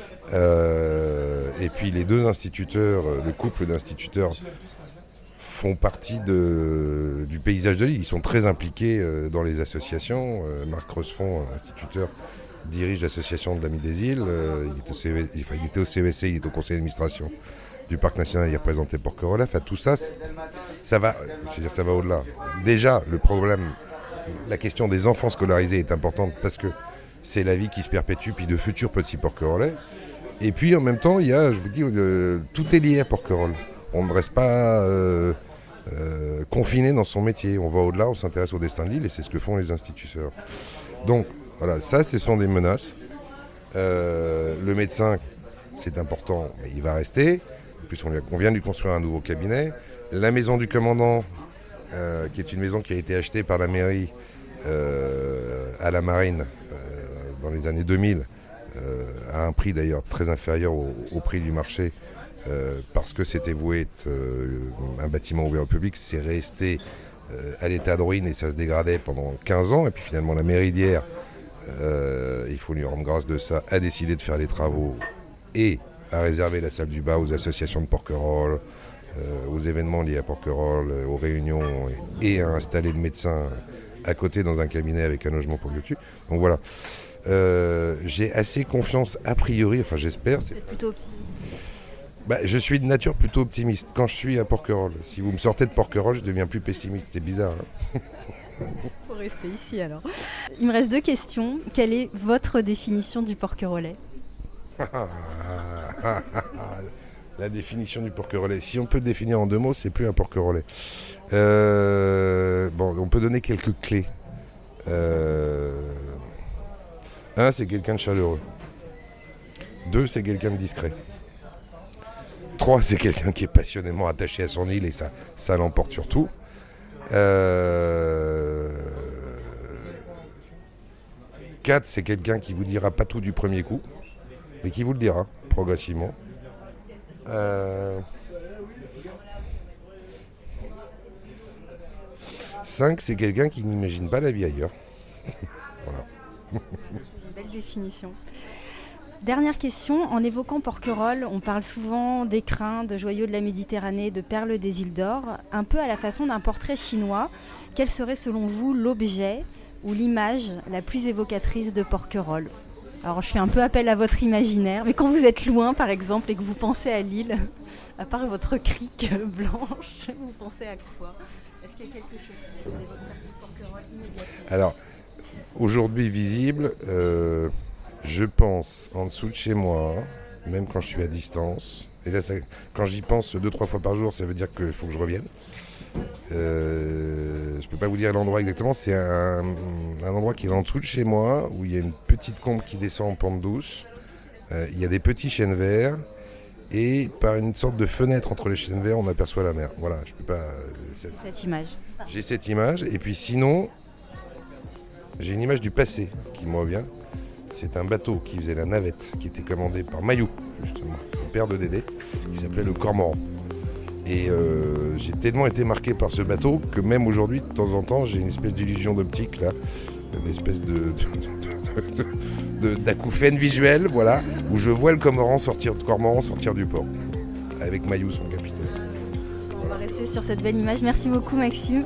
Et puis les 2 instituteurs, le couple d'instituteurs font partie du paysage de l'île. Ils sont très impliqués dans les associations. Marc Rosefond, instituteur, dirige l'association de l'Ami des îles. Il était au CESC, il est au conseil d'administration du Parc national, il représentait Porquerolles. Enfin, tout ça, ça va au-delà. Déjà, le problème, la question des enfants scolarisés est importante parce que c'est la vie qui se perpétue, puis de futurs petits Porquerolais. Et puis, en même temps, il y a, je vous dis, tout est lié à Porquerolles. On ne reste pas confiné dans son métier. On va au-delà, on s'intéresse au destin de l'île et c'est ce que font les instituteurs. Donc, voilà, ça, ce sont des menaces. Le médecin, c'est important, mais il va rester. En plus, on vient de lui construire un nouveau cabinet. La maison du commandant, qui est une maison qui a été achetée par la mairie à la marine dans les années 2000, à un prix d'ailleurs très inférieur au prix du marché, parce que c'était voué être un bâtiment ouvert au public. C'est resté à l'état de ruine et ça se dégradait pendant 15 ans. Et puis finalement, la mairie d'Hyères, il faut lui rendre grâce de ça, a décidé de faire les travaux et a réservé la salle du bas aux associations de Porquerolles, aux événements liés à Porquerolles, aux réunions, et a installé le médecin à côté dans un cabinet avec un logement pour le dessus. Donc voilà. J'ai assez confiance a priori, enfin j'espère. C'est plutôt optimiste. Je suis de nature plutôt optimiste quand je suis à Porquerolles. Si vous me sortez de Porquerolles, je deviens plus pessimiste. C'est bizarre. Faut rester ici alors. Il me reste 2 questions. Quelle est votre définition du Porquerolais ? La définition du Porquerolais. Si on peut le définir en 2 mots, c'est plus un Porquerolais. On peut donner quelques clés. 1, c'est quelqu'un de chaleureux. 2, c'est quelqu'un de discret. 3, c'est quelqu'un qui est passionnément attaché à son île et ça l'emporte sur tout. 4, c'est quelqu'un qui vous dira pas tout du premier coup, mais qui vous le dira progressivement. 5, c'est quelqu'un qui n'imagine pas la vie ailleurs. Voilà. Une belle définition. Dernière question, en évoquant Porquerolles, on parle souvent d'écrins, de joyaux de la Méditerranée, de perles des îles d'or, un peu à la façon d'un portrait chinois. Quel serait selon vous l'objet ou l'image la plus évocatrice de Porquerolles ? Alors je fais un peu appel à votre imaginaire, mais quand vous êtes loin par exemple et que vous pensez à l'île, à part votre crique blanche, vous pensez à quoi ? Est-ce qu'il y a quelque chose qui vous évoque Porquerolles immédiatement ? Alors, aujourd'hui visible, je pense en dessous de chez moi, même quand je suis à distance. Et là, quand j'y pense 2-3 fois par jour, ça veut dire qu'il faut que je revienne. Je ne peux pas vous dire l'endroit exactement. C'est un endroit qui est en dessous de chez moi, où il y a une petite combe qui descend en pente douce. Il y a des petits chênes verts. Et par une sorte de fenêtre entre les chênes verts, on aperçoit la mer. Voilà, je peux pas... Cette image. J'ai cette image. Et puis sinon, j'ai une image du passé qui me revient. C'est un bateau qui faisait la navette, qui était commandé par Mailloux, justement, le père de Dédé, qui s'appelait le Cormoran. Et j'ai tellement été marqué par ce bateau que même aujourd'hui, de temps en temps, j'ai une espèce d'illusion d'optique, là, une espèce d'acouphène visuel, voilà, où je vois le Cormoran sortir du port, avec Mailloux, son capitaine. On va rester sur cette belle image. Merci beaucoup, Maxime.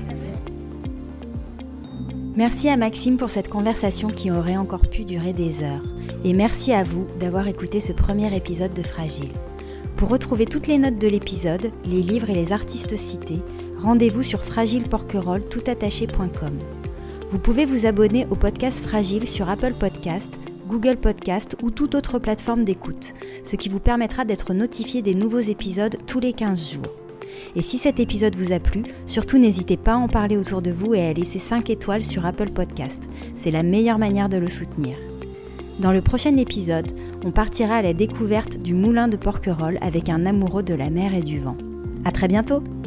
Merci à Maxime pour cette conversation qui aurait encore pu durer des heures. Et merci à vous d'avoir écouté ce premier épisode de Fragile. Pour retrouver toutes les notes de l'épisode, les livres et les artistes cités, rendez-vous sur fragileporquerolles.com. Vous pouvez vous abonner au podcast Fragile sur Apple Podcast, Google Podcast ou toute autre plateforme d'écoute, ce qui vous permettra d'être notifié des nouveaux épisodes tous les 15 jours. Et si cet épisode vous a plu, surtout n'hésitez pas à en parler autour de vous et à laisser 5 étoiles sur Apple Podcast. C'est la meilleure manière de le soutenir. Dans le prochain épisode, on partira à la découverte du moulin de Porquerolles avec un amoureux de la mer et du vent. À très bientôt!